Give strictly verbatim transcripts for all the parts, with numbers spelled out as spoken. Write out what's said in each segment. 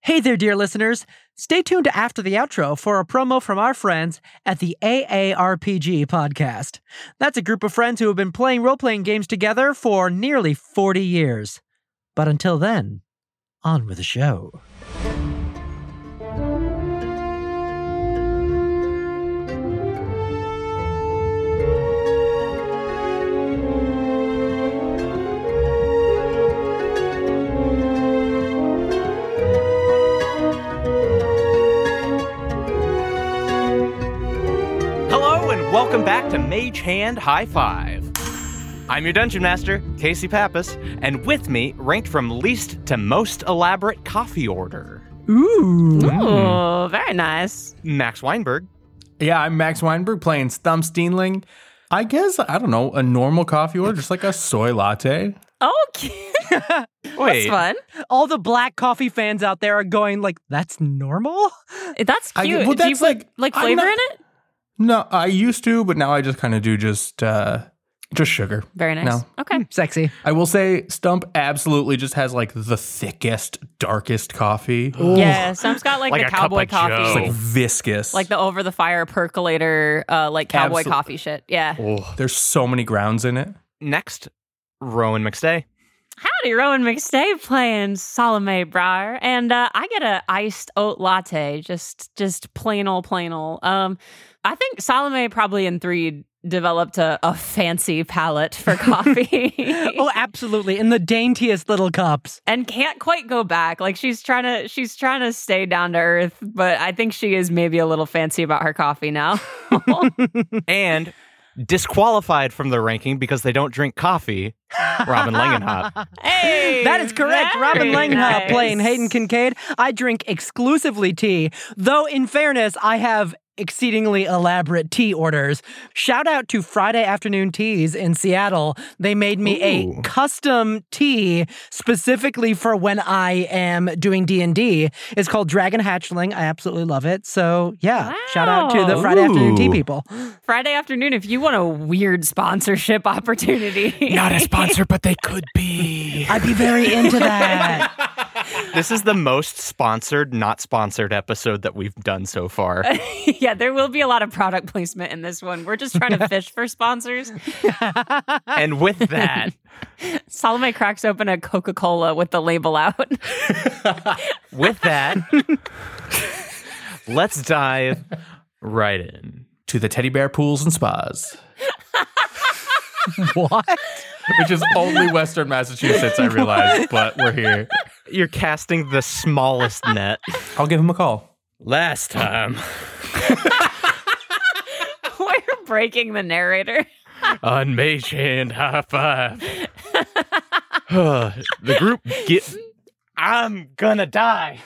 Hey there, dear listeners. Stay tuned after the outro for a promo from our friends at the A A R P G podcast. That's a group of friends who have been playing role-playing games together for nearly forty years. But until then, on with the show. Welcome back to Mage Hand High Five. I'm your Dungeon Master, Casey Pappas, and with me, ranked from least to most elaborate coffee order. Ooh. Ooh, very nice. Max Weinberg. Yeah, I'm Max Weinberg playing Stump Steenling. I guess, I don't know, a normal coffee order, just like a soy latte. Okay. Wait. That's fun. All the black coffee fans out there are going like, that's normal? That's I- cute. well, Do you that's put like- like I'm flavor not- in it? No, I used to, but now I just kind of do just uh, just sugar. Very nice. No. Okay. Sexy. I will say Stump absolutely just has like the thickest, darkest coffee. Yeah, Stump's got like, Like the a cup cowboy of coffee. Joe. It's like viscous. Like the over the fire percolator, uh, like cowboy Absol- coffee shit. Yeah. Oh. There's so many grounds in it. Next, Rowan McStay. Howdy, Rowan McStay playing Salome Briar, and uh, I get a iced oat latte, just just plain old, plain old. Um, I think Salome probably in three developed a, a fancy palate for coffee. Oh, absolutely. In the daintiest little cups. And can't quite go back. Like she's trying to she's trying to stay down to earth, but I think she is maybe a little fancy about her coffee now. And disqualified from the ranking because they don't drink coffee, Robin Langenhop. Hey, That is correct. very Robin Langenhop nice. playing Hayden Kincaid. I drink exclusively tea, though in fairness, I have exceedingly elaborate tea orders. Shout out to Friday Afternoon Teas in Seattle. They made me Ooh. a custom tea specifically for when I am doing D and D. It's called Dragon Hatchling. I absolutely love it. So yeah, Wow. shout out to the Friday Afternoon Tea Ooh. people. Friday afternoon, if you want a weird sponsorship opportunity. Not a sponsor, but they could be. I'd be very into that. This is the most sponsored, not sponsored episode that we've done so far. Yeah, there will be a lot of product placement in this one. We're just trying to fish for sponsors. And with that, Salome cracks open a Coca-Cola with the label out. with that, let's dive right in. To the teddy bear pools and spas. What? Which is only Western Massachusetts, I realize, but we're here. You're casting the smallest net. I'll give him a call. Last time We're breaking the narrator. on Mage Hand High Five, the group get. I'm gonna die.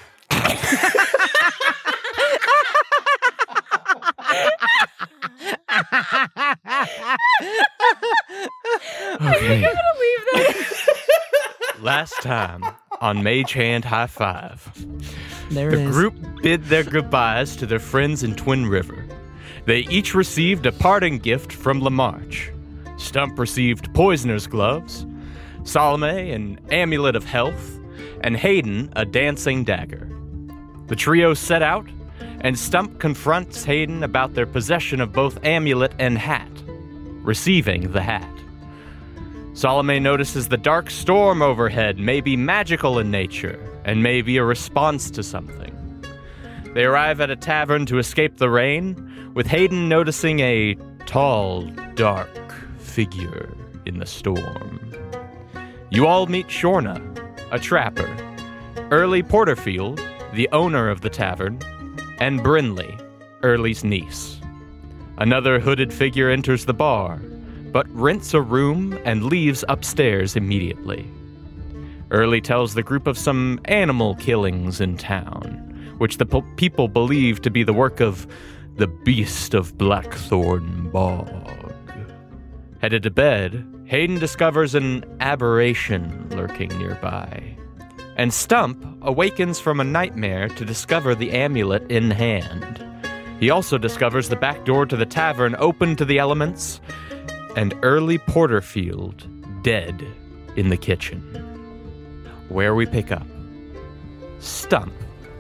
Okay. I'm gonna leave that. Last time on Mage Hand High Five, There the it is. group bid their goodbyes to their friends in Twin River. They each received a parting gift from Lamarche. Stump received Poisoner's Gloves, Salome an Amulet of Health, and Hayden a Dancing Dagger. The trio set out, and Stump confronts Hayden about their possession of both amulet and hat, receiving the hat. Salome notices the dark storm overhead may be magical in nature and may be a response to something. They arrive at a tavern to escape the rain, with Hayden noticing a tall, dark figure in the storm. You all meet Shorna, a trapper, Early Porterfield, the owner of the tavern, and Brinley, Early's niece. Another hooded figure enters the bar, but rents a room and leaves upstairs immediately. Early tells the group of some animal killings in town, which the po- people believe to be the work of the Beast of Blackthorn Bog. Headed to bed, Hayden discovers an aberration lurking nearby, and Stump awakens from a nightmare to discover the amulet in hand. He also discovers the back door to the tavern open to the elements, and Early Porterfield dead in the kitchen. Where we pick up. Stump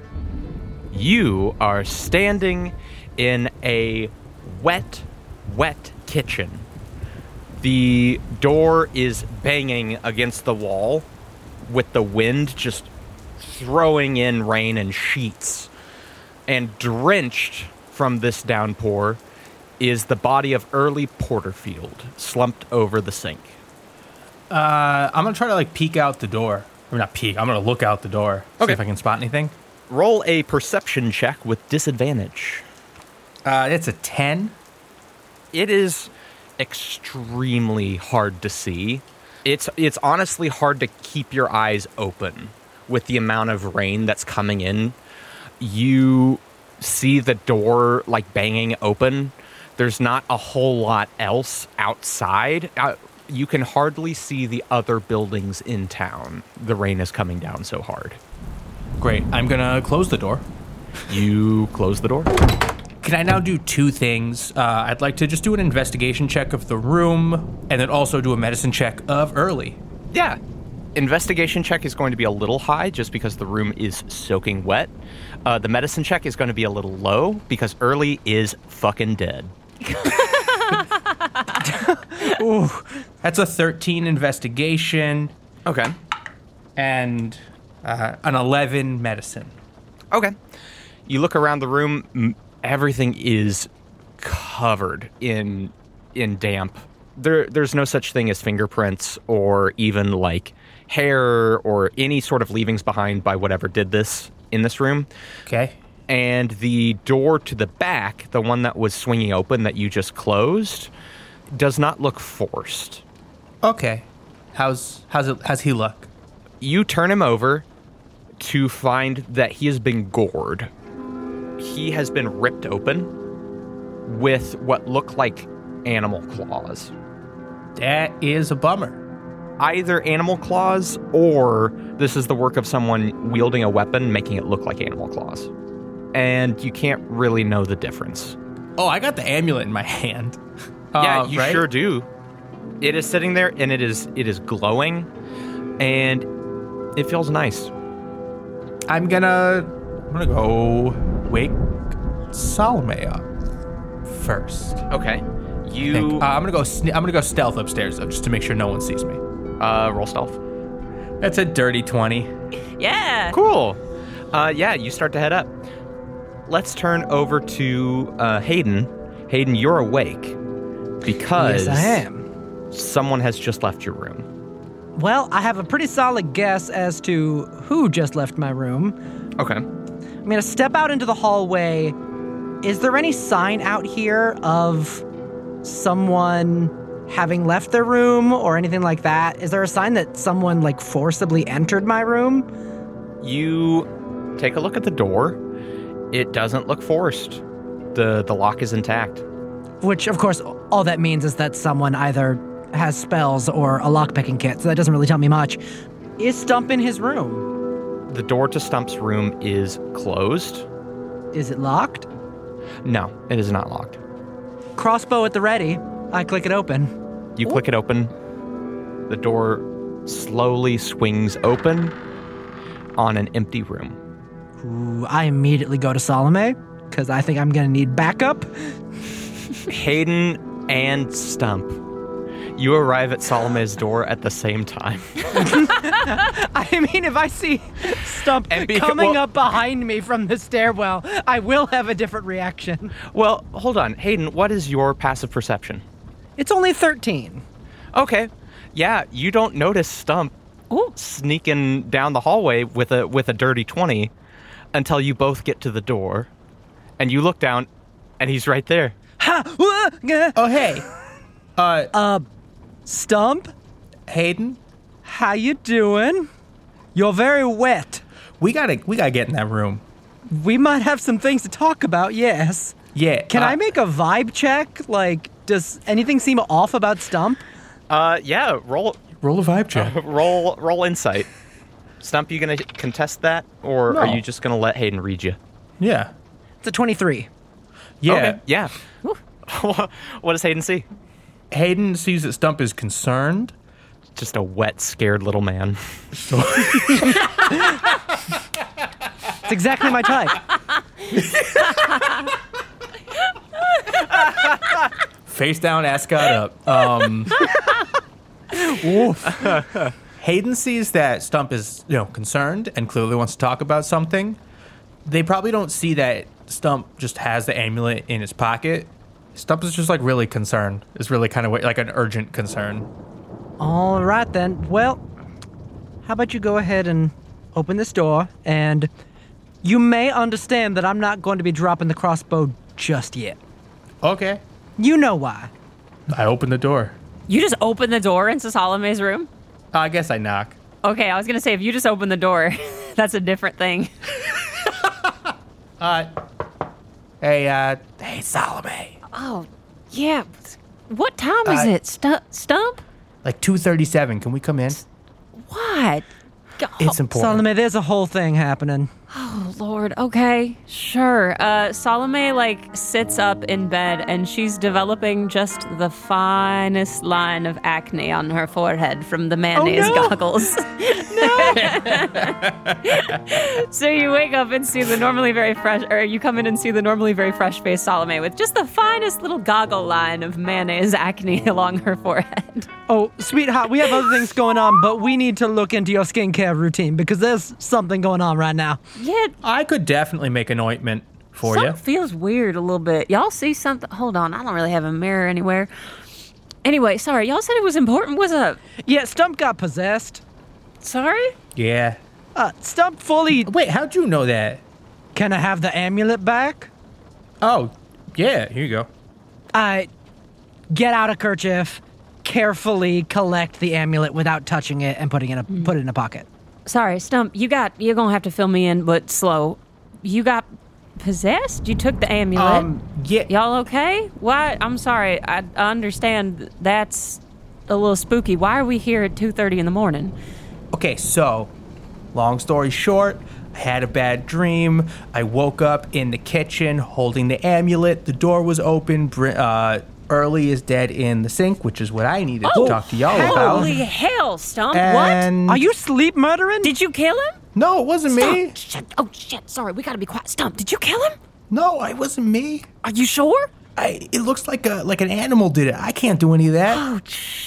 You are standing in a wet, wet kitchen. The door is banging against the wall with the wind just throwing in rain in sheets. And drenched from this downpour is the body of Early Porterfield, slumped over the sink. Uh, I'm going to try to, like, peek out the door. Or not peek, I'm going to look out the door. See Okay. if I can spot anything. Roll a perception check with disadvantage. Uh, it's a ten. It is extremely hard to see. It's it's honestly hard to keep your eyes open with the amount of rain that's coming in. You see the door like banging open. There's not a whole lot else outside. Uh, you can hardly see the other buildings in town. The rain is coming down so hard. Great. I'm going to close the door. You close the door. Can I now do two things? Uh, I'd like to just do an investigation check of the room and then also do a medicine check of Early. Yeah. Investigation check is going to be a little high just because the room is soaking wet. Uh, the medicine check is going to be a little low because Early is fucking dead. Ooh, that's a thirteen investigation Okay. and uh, an eleven medicine. Okay. You look around the room. m- Everything is covered in in damp. There, there's no such thing as fingerprints or even like hair or any sort of leavings behind by whatever did this in this room. Okay. And the door to the back, the one that was swinging open that you just closed, does not look forced. Okay. How's how's it? How's he look? You turn him over to find that he has been gored. He has been ripped open with what look like animal claws. That is a bummer. Either animal claws or this is the work of someone wielding a weapon making it look like animal claws. And you can't really know the difference. Oh, I got the amulet in my hand. Yeah, Uh, you right? sure do. It is sitting there and it is it is glowing and it feels nice. I'm gonna I'm gonna go wake Salome up first. Okay. I You think. Uh, I'm gonna go. Sne- I'm gonna go stealth upstairs though, just to make sure no one sees me. uh, roll stealth. That's a dirty twenty. Yeah. Cool. Uh, yeah, you start to head up. Let's turn over to uh, Hayden. Hayden, you're awake because Yes, I am. someone has just left your room. Well, I have a pretty solid guess as to who just left my room. Okay. I'm going to step out into the hallway. Is there any sign out here of someone having left their room or anything like that? Is there a sign that someone like forcibly entered my room? You take a look at the door. It doesn't look forced. The the lock is intact. Which, of course, all that means is that someone either has spells or a lockpicking kit, so that doesn't really tell me much. Is Stump in his room? The door to Stump's room is closed. Is it locked? No, it is not locked. Crossbow at the ready. I click it open. You click it open. The door slowly swings open on an empty room. Ooh, I immediately go to Salome, because I think I'm going to need backup. Hayden and Stump, you arrive at Salome's door at the same time. I mean, if I see Stump And be- coming well- up behind me from the stairwell, I will have a different reaction. Well, hold on. Hayden, what is your passive perception? It's only thirteen. Okay. Yeah, you don't notice Stump Ooh. sneaking down the hallway with a with a dirty twenty until you both get to the door. And you look down and he's right there. Ha! Wah! Gah! Oh hey, uh, Uh, Stump, Hayden, how you doing? You're very wet. we gotta we gotta get in that room. We might have some things to talk about, yes. Yeah. Can uh, I make a vibe check? Like, does anything seem off about Stump? Uh yeah, roll roll a vibe check? roll roll insight. Stump, you gonna contest that? Or No. are you just gonna let Hayden read you? Yeah. It's a twenty-three. Yeah. Okay, yeah. What does Hayden see? Hayden sees that Stump is concerned. Just a wet, scared little man. It's exactly my type. Face down, ascot up. Um, Hayden sees that Stump is, you know, concerned and clearly wants to talk about something. They probably don't see that Stump just has the amulet in his pocket. Stump is just like really concerned. It's really kind of like an urgent concern. All right then. Well, how about you go ahead and open this door, and you may understand that I'm not going to be dropping the crossbow just yet. Okay. You know why. I open the door. You just open the door into Salome's room? Uh, I guess I knock. Okay, I was gonna say if you just open the door, that's a different thing. Uh, hey, uh, hey, Salome. Oh, yeah. What time is Uh, it? Stu- Stump? Like two thirty-seven. Can we come in? What? Go- It's important. Salome, there's a whole thing happening. Oh, Lord. Okay, sure. Uh, Salome, like, sits up in bed, and she's developing just the finest line of acne on her forehead from the mayonnaise Oh, no. goggles. So you wake up and see the normally very fresh, or you come in and see the normally very fresh-faced Salome with just the finest little goggle line of mayonnaise acne along her forehead. Oh, sweetheart, we have other things going on, but we need to look into your skincare routine because there's something going on right now. Yeah, I could definitely make an ointment for something you. feels weird a little bit. Y'all see something? Hold on, I don't really have a mirror anywhere. Anyway, sorry, y'all said it was important. What's up? Yeah, Stump got possessed. Sorry? Yeah. Uh, Stump fully... Wait, how'd you know that? Can I have the amulet back? Oh, yeah, here you go. I get out a kerchief, carefully collect the amulet without touching it, and putting it in a, put it in a pocket. Sorry, Stump, you got, you're gonna have to fill me in, but slow. You got possessed? You took the amulet? Um, yeah. Y'all okay? Why? I'm sorry, I, I understand that's a little spooky. Why are we here at two thirty in the morning? Okay, so, long story short, I had a bad dream. I woke up in the kitchen holding the amulet. The door was open. Br- Uh, Early is dead in the sink, which is what I needed to talk to y'all about. Holy hell, Stump, what? And Are you sleep murdering? Did you kill him? No, it wasn't me. Stump, shit. Oh, shit, sorry, we gotta be quiet. Stump, did you kill him? No, it wasn't me. Are you sure? I. It looks like a like an animal did it. I can't do any of that. Oh,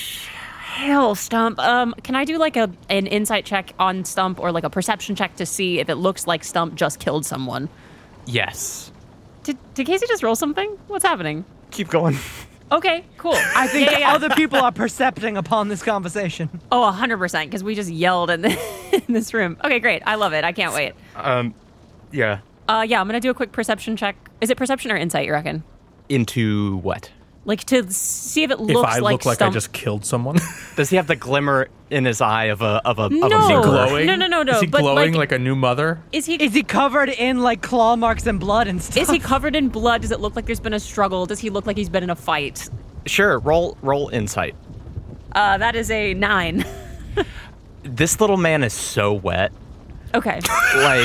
hell, Stump. Um, can I do like a an insight check on Stump or like a perception check to see if it looks like Stump just killed someone? Yes. Did, did Casey just roll something? What's happening? Keep going. Okay, cool. I think yeah, yeah, yeah. other people are percepting upon this conversation. Oh, one hundred percent, because we just yelled in, the, in this room. Okay, great. I love it. I can't wait. Um, yeah. Uh, yeah, I'm going to do a quick perception check. Is it perception or insight, you reckon? Into what? Like, to see if it If looks I like look like Stump. I just killed someone. Does he have the glimmer in his eye of a of a of No. a Is he mirror? glowing? No, no, no, no, Is he but, glowing like- like, a new mother? Is he... Is he covered in like claw marks and blood and stuff? Is he covered in blood? Does it look like there's been a struggle? Does he look like he's been in a fight? Sure. Roll roll insight. Uh, that is a nine. This little man is so wet. Okay. Like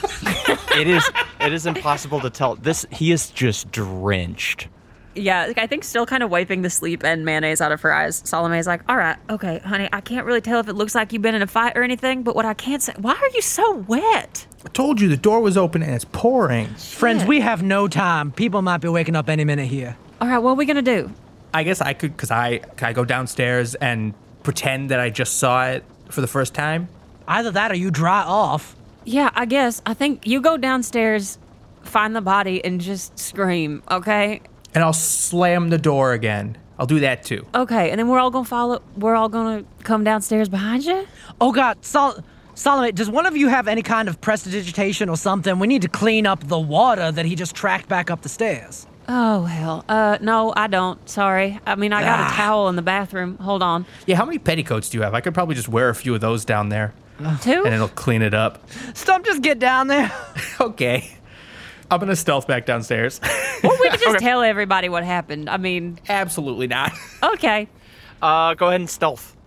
it is it is impossible to tell. This he is just drenched. Yeah, like, I think still kind of wiping the sleep and mayonnaise out of her eyes. Salome's like, all right, okay, honey, I can't really tell if it looks like you've been in a fight or anything, but what I can say, why are you so wet? I told you the door was open and it's pouring. Friends, we have no time. People might be waking up any minute here. All right, what are we going to do? I guess I could, because I, can I go downstairs and pretend that I just saw it for the first time? Either that or you dry off. Yeah, I guess. I think you go downstairs, find the body, and just scream, okay? And I'll slam the door again. I'll do that too. Okay, and then we're all going to follow, we're all going to come downstairs behind you? Oh God, Sol- Solomon, does one of you have any kind of prestidigitation or something? We need to clean up the water that he just tracked back up the stairs. Oh, hell. Uh, no, I don't. Sorry. I mean, I got Ah. a towel in the bathroom. Hold on. Yeah, how many petticoats do you have? I could probably just wear a few of those down there Two? and it'll clean it up. Stump, just get down there. Okay. I'm gonna stealth back downstairs. Or we could just tell everybody what happened. I mean, Absolutely not. okay. Uh, go ahead and stealth.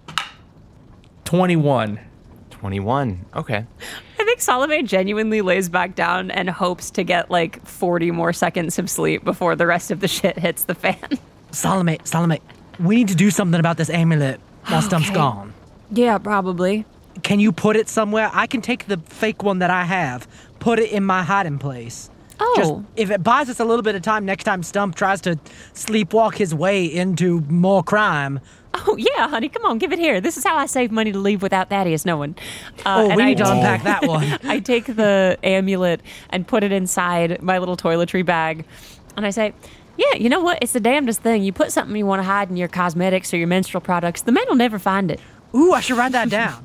twenty-one. twenty-one. Okay. I think Salome genuinely lays back down and hopes to get like forty more seconds of sleep before the rest of the shit hits the fan. Salome, Salome, we need to do something about this amulet while Stump's Okay. gone. Yeah, probably. Can you put it somewhere? I can take the fake one that I have, put it in my hiding place. Oh. Just if it buys us a little bit of time next time Stump tries to sleepwalk his way into more crime. Oh, yeah, honey, come on, give it here. This is how I save money to leave without Thaddeus knowing. Uh, Oh, and we I need to t- unpack that one. I take the amulet and put it inside my little toiletry bag. And I say, yeah, you know what? It's the damnedest thing. You put something you want to hide in your cosmetics or your menstrual products, the man will never find it. Ooh, I should write that down.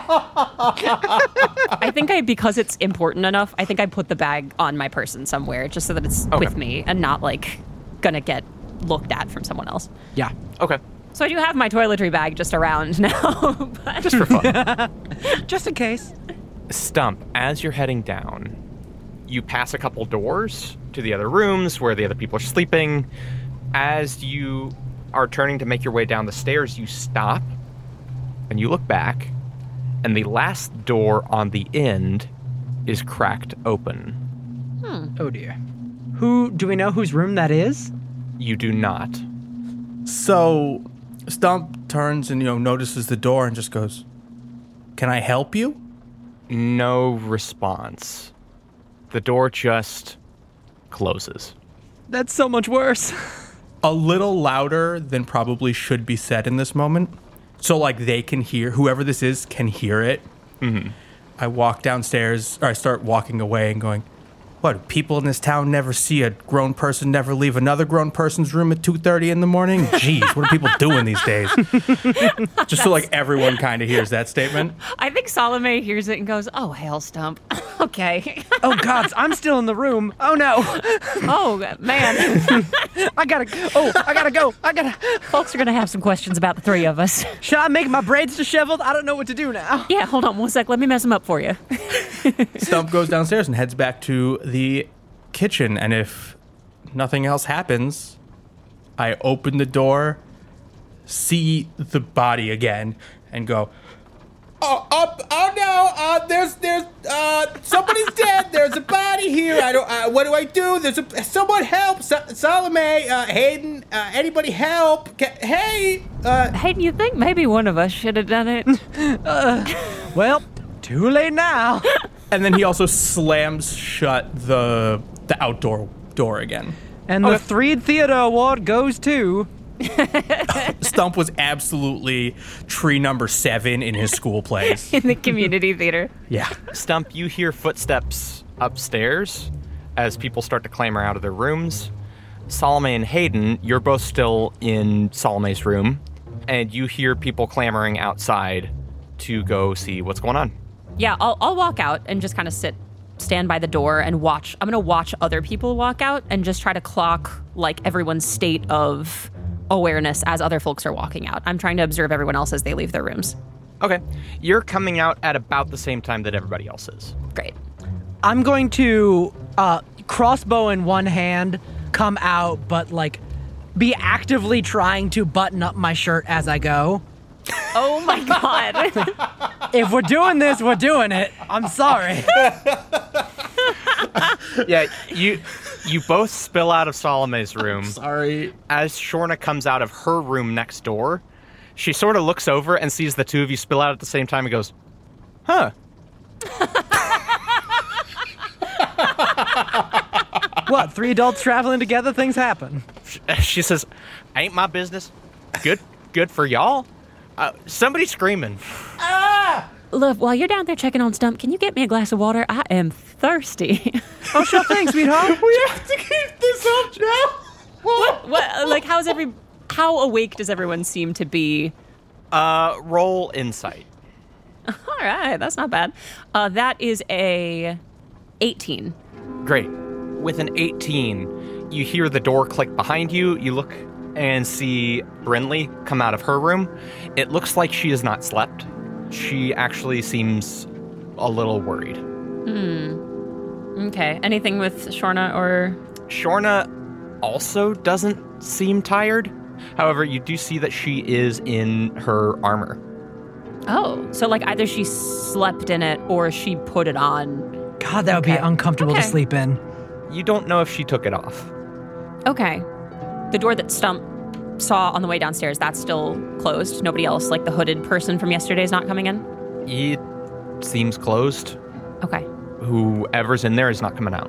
I think I, because it's important enough, I think I put the bag on my person somewhere just so that it's Okay. with me and not, like, gonna get looked at from someone else. Yeah. Okay. So I do have my toiletry bag just around now. but- Just for fun. Just in case. Stump, as you're heading down, you pass a couple doors to the other rooms where the other people are sleeping. As you are turning to make your way down the stairs, you stop and you look back, and the last door on the end is cracked open. Oh dear. Who do we know whose room that is? You do not. So Stump turns and, you know, notices the door and just goes, "Can I help you?" No response. The door just closes. That's so much worse. A little louder than probably should be said in this moment. So, like, they can hear, whoever this is can hear it. Mm-hmm. I walk downstairs, or I start walking away and going, what, people in this town never see a grown person never leave another grown person's room at two thirty in the morning? Jeez, what are people doing these days? Just so, like, everyone kind of hears that statement. I think Salome hears it and goes, oh, hell, Stump. okay. Oh gods, I'm still in the room. Oh no. oh, man. I gotta oh, I gotta go. I gotta Folks are going to have some questions about the three of us. Should I make my braids disheveled? I don't know what to do now. Yeah, hold on one sec. Let me mess them up for you. Stump goes downstairs and heads back to the kitchen, and if nothing else happens, I open the door, see the body again, and go, "Oh, oh, oh no! Uh, there's, there's, uh, somebody's dead. There's a body here. I don't. Uh, what do I do? There's a someone help! Sa- Salome, uh, Hayden, uh, anybody help? Ca- hey, uh, Hey, do you think maybe one of us should have done it? Well, too late now. and then he also slams shut the the outdoor door again. And the Threed Theater Award goes to Stump was absolutely tree number seven in his school plays. In the community theater. Yeah. Stump, you hear footsteps upstairs as people start to clamor out of their rooms. Salome and Hayden, you're both still in Salome's room, and you hear people clamoring outside to go see what's going on. Yeah, I'll, I'll walk out and just kind of sit, stand by the door and watch. I'm going to watch other people walk out and just try to clock, like, everyone's state of awareness as other folks are walking out. I'm trying to observe everyone else as they leave their rooms. Okay. You're coming out at about the same time that everybody else is. Great. I'm going to uh, crossbow in one hand, come out, but like be actively trying to button up my shirt as I go. Oh my God. If we're doing this, we're doing it. I'm sorry. Yeah, you you both spill out of Salome's room. Sorry. As Shorna comes out of her room next door, she sort of looks over and sees the two of you spill out at the same time and goes, huh. What, three adults traveling together? Things happen. She says, ain't my business. Good good for y'all. Uh, somebody's screaming. Look, while you're down there checking on Stump, can you get me a glass of water? I am thirsty. Oh, sure thing, sweetheart. We have to keep this up now. what, what, like, how's every, how awake does everyone seem to be? Uh, roll insight. All right, that's not bad. Uh, that is a eighteen. Great. With an eighteen, you hear the door click behind you. You look and see Brinley come out of her room. It looks like she has not slept. She actually seems a little worried. Hmm. Okay. Anything with Shorna or... Shorna also doesn't seem tired. However, you do see that she is in her armor. Oh, so like either she slept in it or she put it on. God, that would Okay. be uncomfortable Okay. to sleep in. You don't know if she took it off. Okay. The door that Stump saw on the way downstairs, that's still closed. Nobody else, like the hooded person from yesterday, is not coming in? It seems closed. Okay. Whoever's in there is not coming out.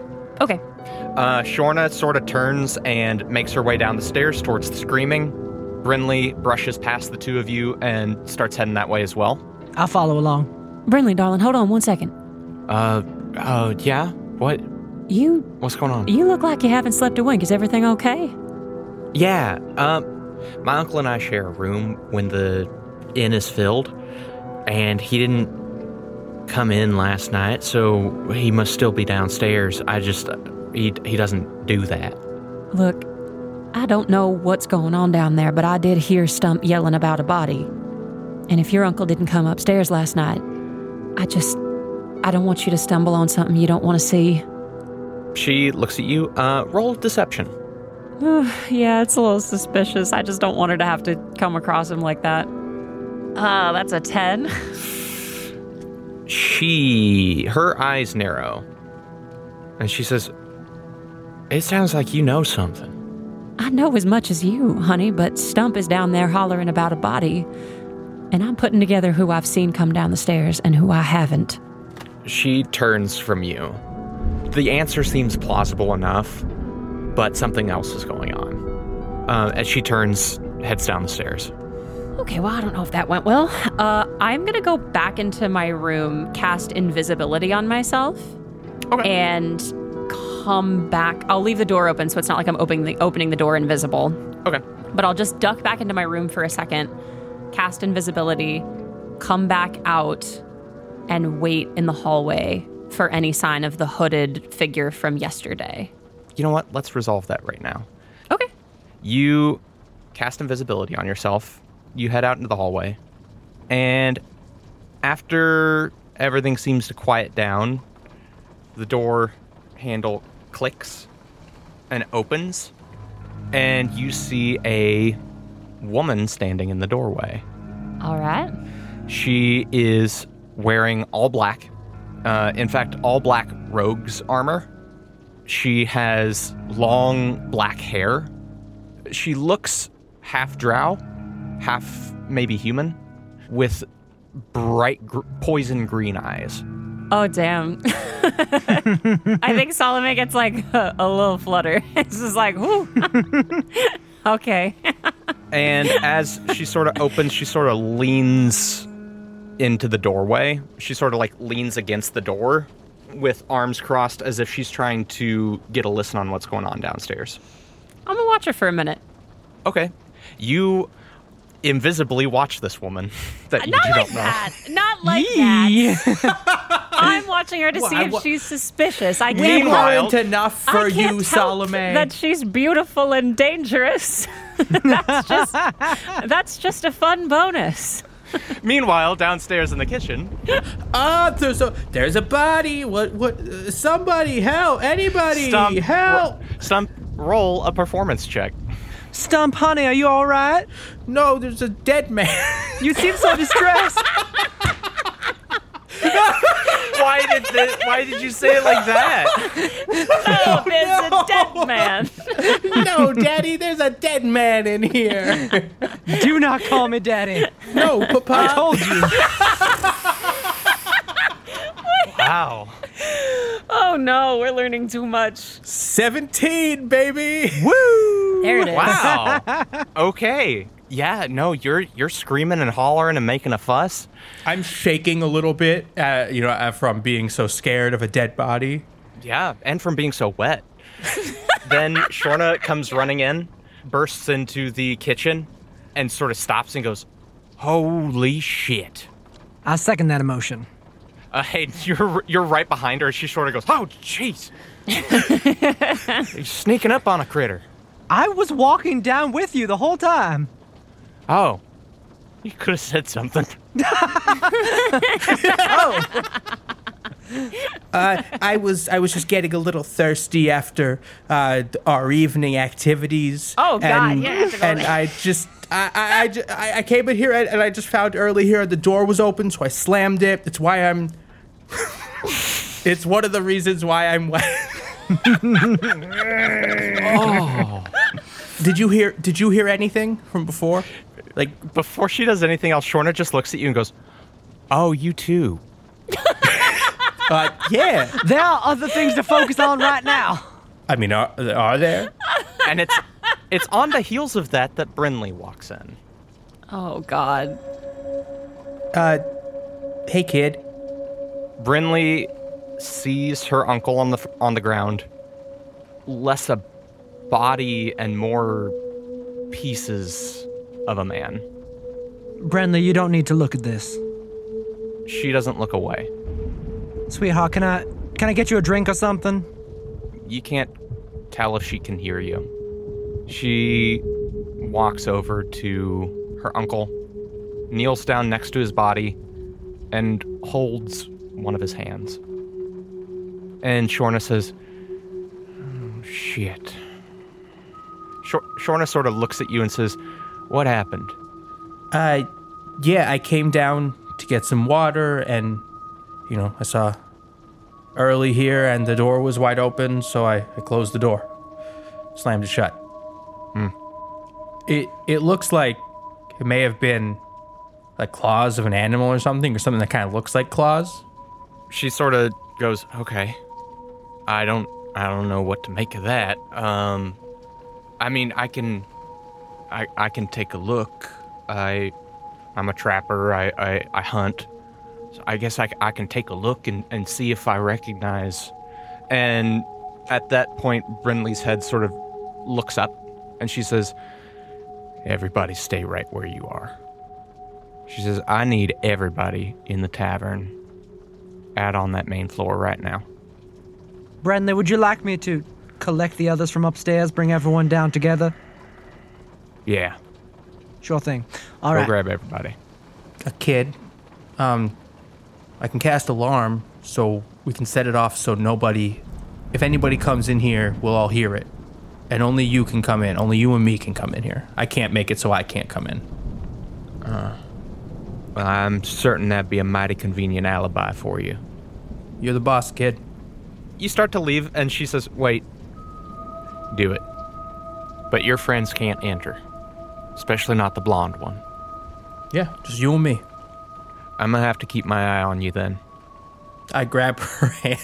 Okay. Uh, Shorna sort of turns and makes her way down the stairs towards the screaming. Brinley brushes past the two of you and starts heading that way as well. I'll follow along. Brinley, darling, hold on one second. Uh, uh, yeah? What? You What's going on? you look like you haven't slept a wink. Is everything okay? Yeah, um, my uncle and I share a room when the inn is filled, and he didn't come in last night, so he must still be downstairs. I just, he, he doesn't do that. Look, I don't know what's going on down there, but I did hear Stump yelling about a body. And if your uncle didn't come upstairs last night, I just, I don't want you to stumble on something you don't want to see. She looks at you, uh, roll deception. Yeah, it's a little suspicious. I just don't want her to have to come across him like that. Uh, that's a ten. She, her eyes narrow, and she says, it sounds like you know something. I know as much as you, honey, but Stump is down there hollering about a body. And I'm putting together who I've seen come down the stairs and who I haven't. She turns from you. The answer seems plausible enough, but something else is going on. Uh, as she turns, heads down the stairs. Okay, well, I don't know if that went well. Uh, I'm going to go back into my room, cast invisibility on myself, Okay. and come back. I'll leave the door open so it's not like I'm opening the, opening the door invisible. Okay. But I'll just duck back into my room for a second, cast invisibility, come back out, and wait in the hallway for any sign of the hooded figure from yesterday. You know what? Let's resolve that right now. Okay. You cast invisibility on yourself. You head out into the hallway. And after everything seems to quiet down, the door handle clicks and opens. And you see a woman standing in the doorway. All right. She is wearing all black. Uh, in fact, all black rogue's armor. She has long black hair. She looks half drow, half maybe human, with bright gr- poison green eyes. Oh, damn. I think Salome gets like a, a little flutter. It's just like, whoo. Okay. And as she sort of opens, she sort of leans into the doorway. She sort of like leans against the door with arms crossed as if she's trying to get a listen on what's going on downstairs. I'm gonna watch her for a minute. Okay. You invisibly watch this woman that you Not don't like know. that. Not like that. I'm watching her to Well, see I if wa- she's suspicious. I We can't Meanwhile- weren't enough for I can't you, help Salome. that she's beautiful and dangerous. that's just that's just a fun bonus. Meanwhile, downstairs in the kitchen, Ah, there's a there's a body. What what? Uh, somebody help! Anybody Stump, help! ro- Stump, roll a performance check. Stump, honey, are you all right? No, there's a dead man. You seem so distressed. Why did the, Why did you say it like that? Oh, there's a dead man. No, Daddy, there's a dead man in here. Do not call me daddy. No, Papa. I told you. Wow. Oh no, we're learning too much. seventeen, baby. Woo! There it is. Wow. Okay. Yeah. No, you're you're screaming and hollering and making a fuss. I'm shaking a little bit, uh, you know, uh, from being so scared of a dead body. Yeah, and from being so wet. Then Shorna comes running in, bursts into the kitchen, and sort of stops and goes, "Holy shit!" I second that emotion. Uh, hey, you're you're right behind her. She sort of goes, "Oh, jeez, you're sneaking up on a critter." I was walking down with you the whole time. Oh, you could have said something. Uh, I was I was just getting a little thirsty after uh, our evening activities. Oh, God, and, you have to go and there. I just I I, I, ju- I I came in here and, and I just found early here the door was open, so I slammed it. It's why I'm. It's one of the reasons why I'm wet. Oh. Did you hear? Did you hear anything from before? Like, before she does anything else, Shorna just looks at you and goes, "Oh, you too." Uh, yeah. There are other things to focus on right now. I mean, are, are there? And it's it's on the heels of that that Brinley walks in. Oh, God. Uh, hey, kid. Brinley sees her uncle on the on the ground, less a body and more pieces of a man. Brenley, you don't need to look at this. She doesn't look away. Sweetheart, can I can I get you a drink or something? You can't tell if she can hear you. She walks over to her uncle, kneels down next to his body, and holds one of his hands. And Shorna says, oh, shit. Shor- Shorna sort of looks at you and says, what happened? Uh, yeah, I came down to get some water, and, you know, I saw Early here, and the door was wide open, so I, I closed the door. Slammed it shut. Hmm. It, it looks like it may have been like claws of an animal or something, or something that kind of looks like claws. She sort of goes, okay. I don't I don't know what to make of that. Um, I mean, I can I I can take a look. I I'm a trapper. I I, I hunt. So I guess I, I can take a look and, and see if I recognize. And at that point, Brinley's head sort of looks up, and she says, everybody stay right where you are. She says, I need everybody in the tavern out on that main floor right now. Brenley, would you like me to collect the others from upstairs, bring everyone down together? Yeah. Sure thing. All Go right. grab everybody. A kid. Um, I can cast alarm, so we can set it off so nobody, if anybody comes in here, we'll all hear it. And only you can come in. Only you and me can come in here. I can't make it, so I can't come in. Uh, well, I'm certain that'd be a mighty convenient alibi for you. You're the boss, kid. You start to leave, and she says, wait, do it. But your friends can't enter, especially not the blonde one. Yeah, just you and me. I'm gonna have to keep my eye on you then. I grab her hand.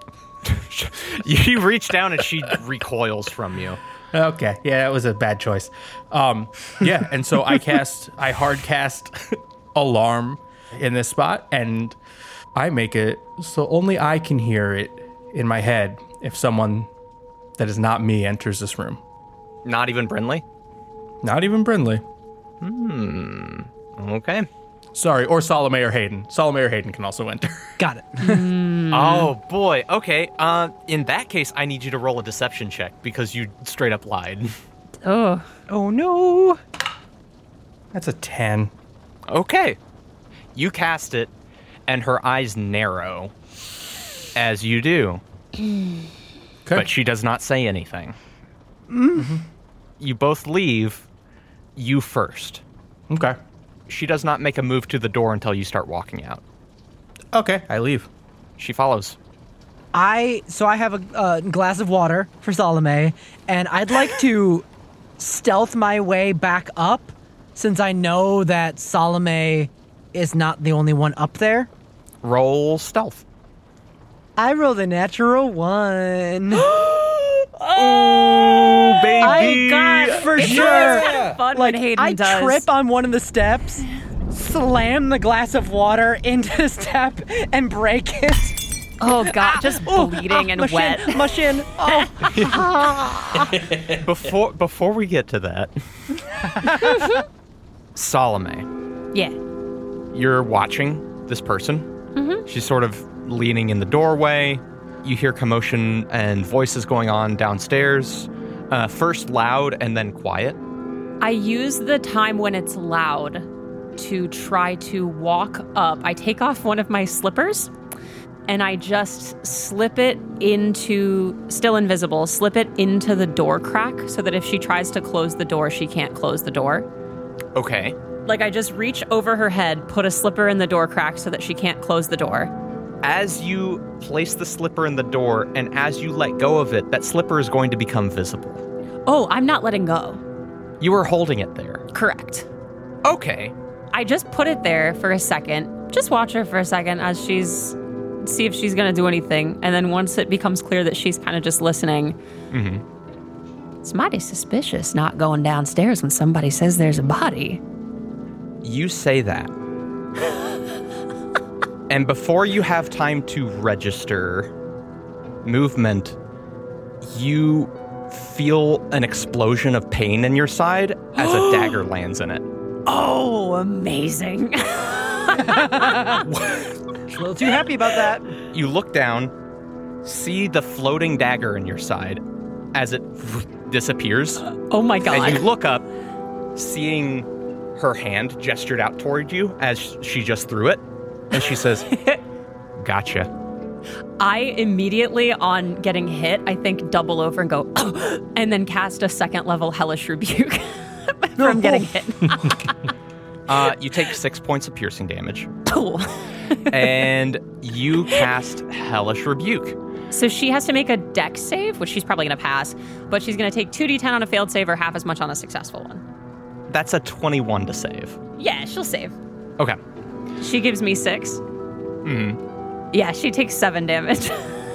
You reach down and she recoils from you. Okay, yeah, that was a bad choice. Um, yeah, and so I cast, I hard cast alarm in this spot, and I make it so only I can hear it in my head if someone that is not me enters this room. Not even Brinley? Not even Brinley. Hmm. Okay. Sorry, or Salome or Hayden. Salome or Hayden can also enter. Got it. Oh, boy. Okay. Uh, in that case, I need you to roll a deception check because you straight up lied. Oh. Oh, no. That's a ten. Okay. You cast it, and her eyes narrow, as you do. Okay. But she does not say anything. Mm-hmm. You both leave, you first. Okay. She does not make a move to the door until you start walking out. Okay, I leave. She follows. I so I have a uh, glass of water for Salome, and I'd like to stealth my way back up, since I know that Salome is not the only one up there. Roll stealth. I rolled a natural one. Oh, baby! I God, for it's sure. always kind of fun Like when Hayden I does. trip on one of the steps, slam the glass of water into the step, and break it. Oh God, just Oh, bleeding ah, and my wet. Shin, my shin. Oh. Before before we get to that, Salome, Yeah. you're watching this person. Mm-hmm. She's sort of leaning in the doorway. You hear commotion and voices going on downstairs. Uh, first loud and then quiet. I use the time when it's loud to try to walk up. I take off one of my slippers and I just slip it into, still invisible, slip it into the door crack so that if she tries to close the door, she can't close the door. Okay. Like I just reach over her head, put a slipper in the door crack so that she can't close the door. As you place the slipper in the door and as you let go of it, that slipper is going to become visible. Oh, I'm not letting go. You were holding it there. Correct. Okay. I just put it there for a second. Just watch her for a second as she's see if she's going to do anything. And then once it becomes clear that she's kind of just listening, Mm-hmm. it's mighty suspicious not going downstairs when somebody says there's a body. You say that. And before you have time to register movement, you feel an explosion of pain in your side as a dagger lands in it. Oh, amazing. A little too happy about that. You look down, see the floating dagger in your side as it disappears. Oh my God. And you look up, seeing her hand gestured out toward you as she just threw it. And she says, gotcha. I immediately, on getting hit, I think double over and go, oh, and then cast a second level Hellish Rebuke from getting hit. uh, you take six points of piercing damage. Cool. And you cast Hellish Rebuke. So she has to make a dex save, which she's probably going to pass, but she's going to take two d ten on a failed save or half as much on a successful one. That's a twenty-one to save. Yeah, she'll save. Okay. She gives me six. Mm-hmm. Yeah, she takes seven damage.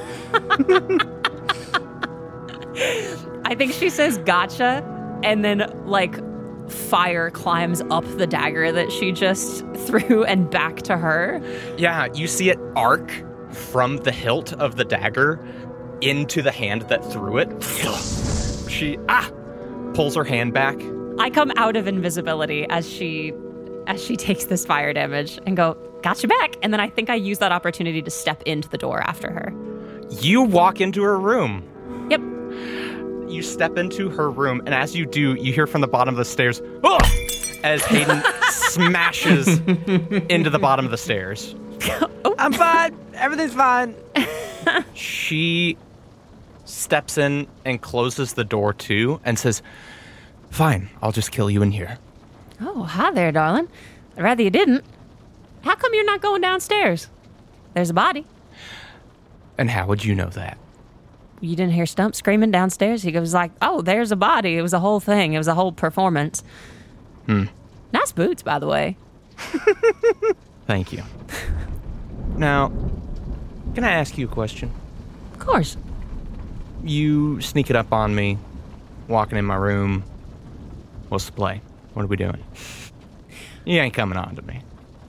I think she says gotcha, and then, like, fire climbs up the dagger that she just threw and back to her. Yeah, you see it arc from the hilt of the dagger into the hand that threw it. She, ah, pulls her hand back. I come out of invisibility as she as she takes this fire damage and go, gotcha back. And then I think I use that opportunity to step into the door after her. You walk into her room. Yep. You step into her room, and as you do, you hear from the bottom of the stairs, oh! As Hayden smashes into the bottom of the stairs. Oh. I'm fine. Everything's fine. She steps in and closes the door too and says, fine, I'll just kill you in here. Oh, hi there, darling. I'd rather you didn't. How come you're not going downstairs? There's a body. And how would you know that? You didn't hear Stump screaming downstairs? He goes like, oh, there's a body. It was a whole thing. It was a whole performance. Hmm. Nice boots, by the way. Thank you. Now, can I ask you a question? Of course. You sneak it up on me, walking in my room. What's the play? What are we doing? You ain't coming on to me.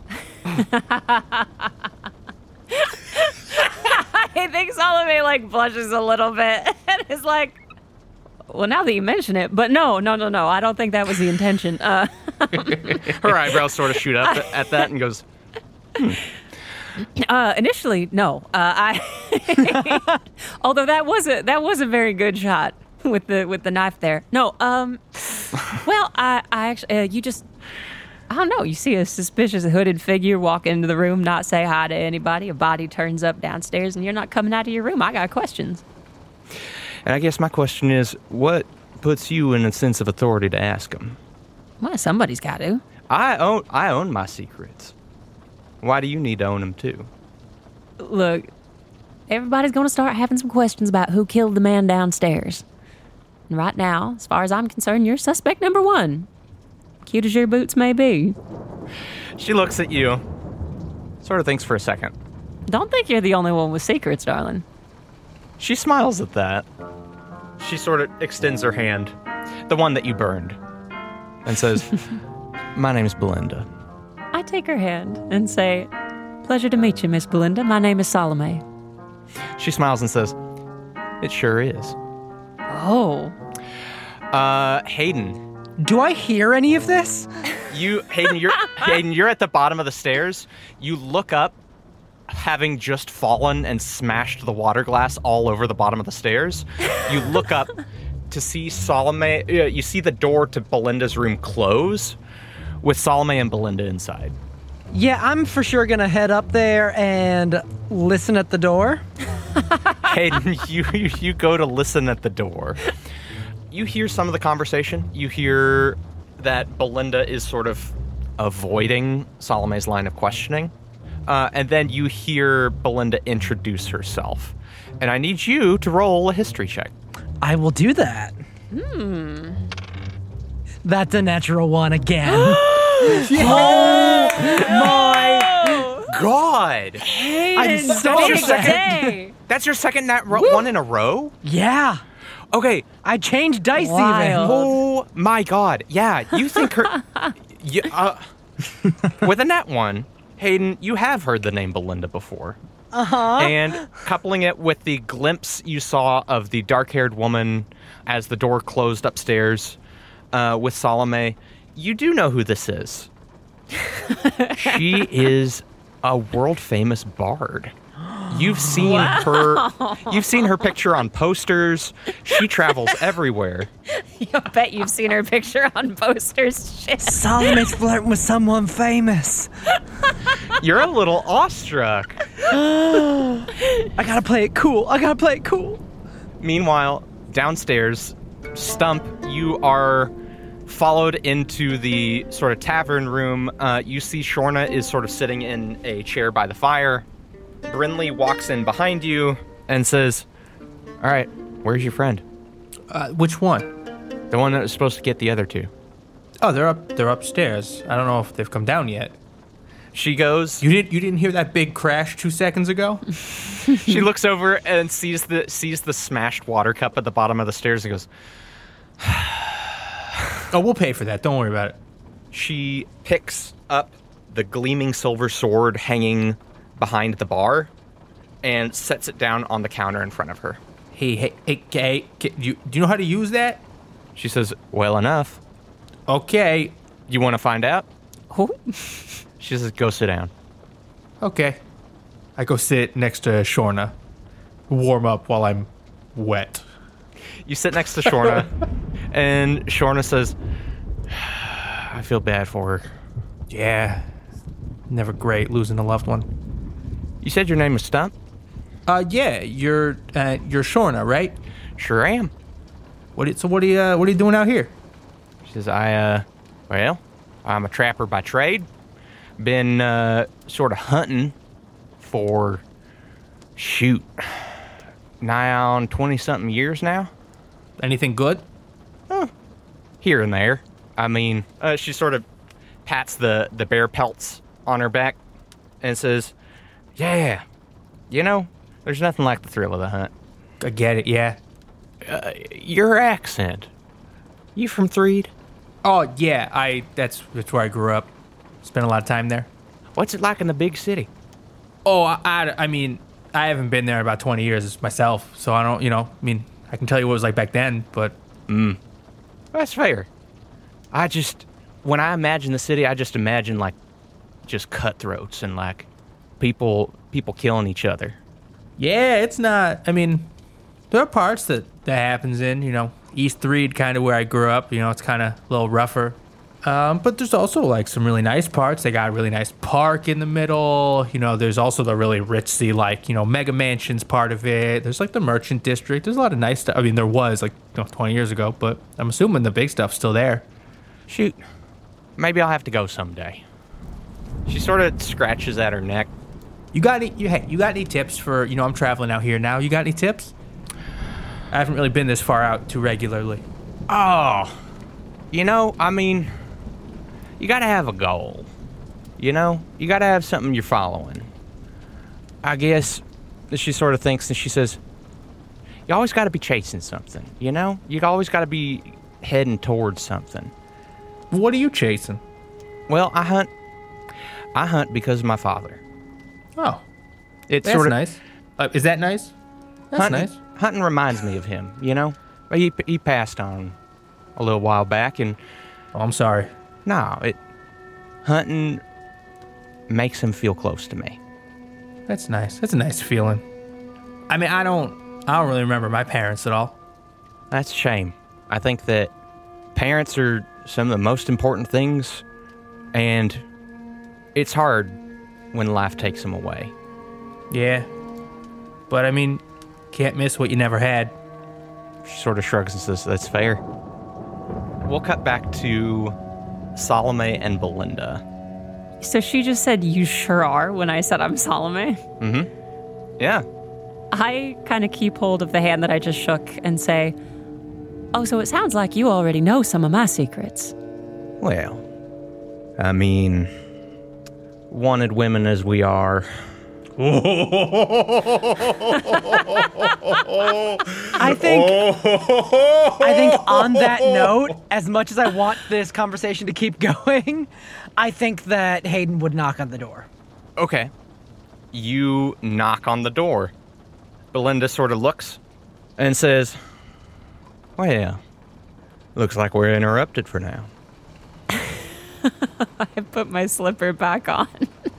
I think Salome, like, blushes a little bit and is like, well, now that you mention it, but no, no, no, no, I don't think that was the intention. Uh, Her eyebrows sort of shoot up at that and goes, hmm. Uh, initially, no. Uh, I, although that was a that was a very good shot with the with the knife there. No, um, well, I I actually uh, you just I don't know. You see a suspicious hooded figure walk into the room, not say hi to anybody. A body turns up downstairs, and you're not coming out of your room. I got questions. And I guess my question is, what puts you in a sense of authority to ask them? Well, somebody's got to. I own I own my secrets. Why do you need to own them too? Look, everybody's going to start having some questions about who killed the man downstairs. And right now, as far as I'm concerned, you're suspect number one. Cute as your boots may be. She looks at you, sort of thinks for a second. Don't think you're the only one with secrets, darling. She smiles at that. She sort of extends her hand, the one that you burned, and says, my name's Belinda. I take her hand and say, pleasure to meet you, Miss Belinda. My name is Salome. She smiles and says, it sure is. Oh. Uh, Hayden. Do I hear any of this? You, Hayden, you're, Hayden, you're at the bottom of the stairs. You look up, having just fallen and smashed the water glass all over the bottom of the stairs. You look up to see Salome, uh, you see the door to Belinda's room close, with Salome and Belinda inside. Yeah, I'm for sure gonna head up there and listen at the door. Hayden, you, you you go to listen at the door. You hear some of the conversation. You hear that Belinda is sort of avoiding Salome's line of questioning. Uh, and then you hear Belinda introduce herself. And I need you to roll a history check. I will do that. Hmm. That's a natural one again. Oh my God. Hayden! Hayden, so big upset. day. That's your second nat ro- one in a row? Yeah. Okay. I changed dice Wild. even. Oh my god. Yeah, you think her... you, uh, with a nat one, Hayden, you have heard the name Belinda before. Uh-huh. And coupling it with the glimpse you saw of the dark-haired woman as the door closed upstairs uh, with Salome, you do know who this is. She is a world-famous bard. You've seen Wow. her. You've seen her picture on posters. She travels everywhere. I bet you've seen her picture on posters. Shit. Salome's flirting with someone famous. You're a little awestruck. I gotta play it cool. I gotta play it cool. Meanwhile, downstairs, Stump, you are followed into the sort of tavern room. Uh, you see Shorna is sort of sitting in a chair by the fire. Brinley walks in behind you and says, all right, where's your friend? Uh, which one? The one that was supposed to get the other two. Oh, they're up. They're upstairs. I don't know if they've come down yet. She goes, You didn't. You didn't hear that big crash two seconds ago? she looks over and sees the sees the smashed water cup at the bottom of the stairs and goes, Oh, we'll pay for that. Don't worry about it. she picks up the gleaming silver sword hanging behind the bar and sets it down on the counter in front of her. Hey, hey, hey, hey, do you, do you know how to use that? She says, well enough. Okay, You want to find out? Oh. She says, go sit down. okay. I go sit next to Shorna, warm up while I'm wet. You sit next to Shorna, and Shorna says, I feel bad for her. Yeah, never great losing a loved one. You said your name was Stump? Uh, yeah, you're uh, you're Shorna, right? Sure am. What? So what are you uh, what are you doing out here? She says, I, uh, well, I'm a trapper by trade. Been, uh, sort of hunting for, shoot, nigh on twenty-something years now. Anything good? Here and there. I mean, uh, she sort of pats the, the bear pelts on her back and says, yeah, you know, there's nothing like the thrill of the hunt. I get it. Yeah. Uh, your accent. You from Threed? Oh yeah, I that's that's where I grew up. Spent a lot of time there. What's it like in the big city? Oh, I, I, I mean, I haven't been there in about twenty years myself, so I don't, you know, I mean, I can tell you what it was like back then, but That's fair. I just, when I imagine the city, I just imagine like just cutthroats and like people people killing each other. yeah, it's not. I mean, there are parts that that happens in, you know, East Threed, kind of where I grew up. You know, it's kind of a little rougher. Um, but there's also like some really nice parts. They got a really nice park in the middle. You know, there's also the really ritzy, like, you know, mega mansions part of it. There's like the merchant district. There's a lot of nice stuff. I mean, there was like you know, twenty years ago, but I'm assuming the big stuff's still there. Shoot, maybe I'll have to go someday. She sort of scratches at her neck. You got any? You, hey, you got any tips for? You know, I'm traveling out here now. You got any tips? I haven't really been this far out too regularly. Oh, you know, I mean, you gotta have a goal. You know, you gotta have something you're following. I guess she sort of thinks and she says, you always gotta be chasing something, you know? You always gotta be heading towards something. What are you chasing? Well, I hunt. I hunt because of my father. Oh, It's that's sort of nice. Uh, is that nice? That's hunting, nice. hunting reminds me of him, you know? He, he passed on a little while back, and Oh, I'm sorry. no, it hunting makes him feel close to me. That's nice. That's a nice feeling. I mean, I don't, I don't really remember my parents at all. That's a shame. I think that parents are some of the most important things, and it's hard when life takes them away. Yeah, but I mean, can't miss what you never had. She sort of shrugs and says, that's fair. We'll cut back to Salome and Belinda. So she just said, you sure are, when I said I'm Salome. Yeah. I kind of keep hold of the hand that I just shook and say, oh, so it sounds like you already know some of my secrets. Well, I mean, wanted women as we are, I think I think on that note, as much as I want this conversation to keep going, I think that Hayden would knock on the door. Okay. You knock on the door. Belinda sort of looks and says, well, looks like we're interrupted for now. I put my slipper back on.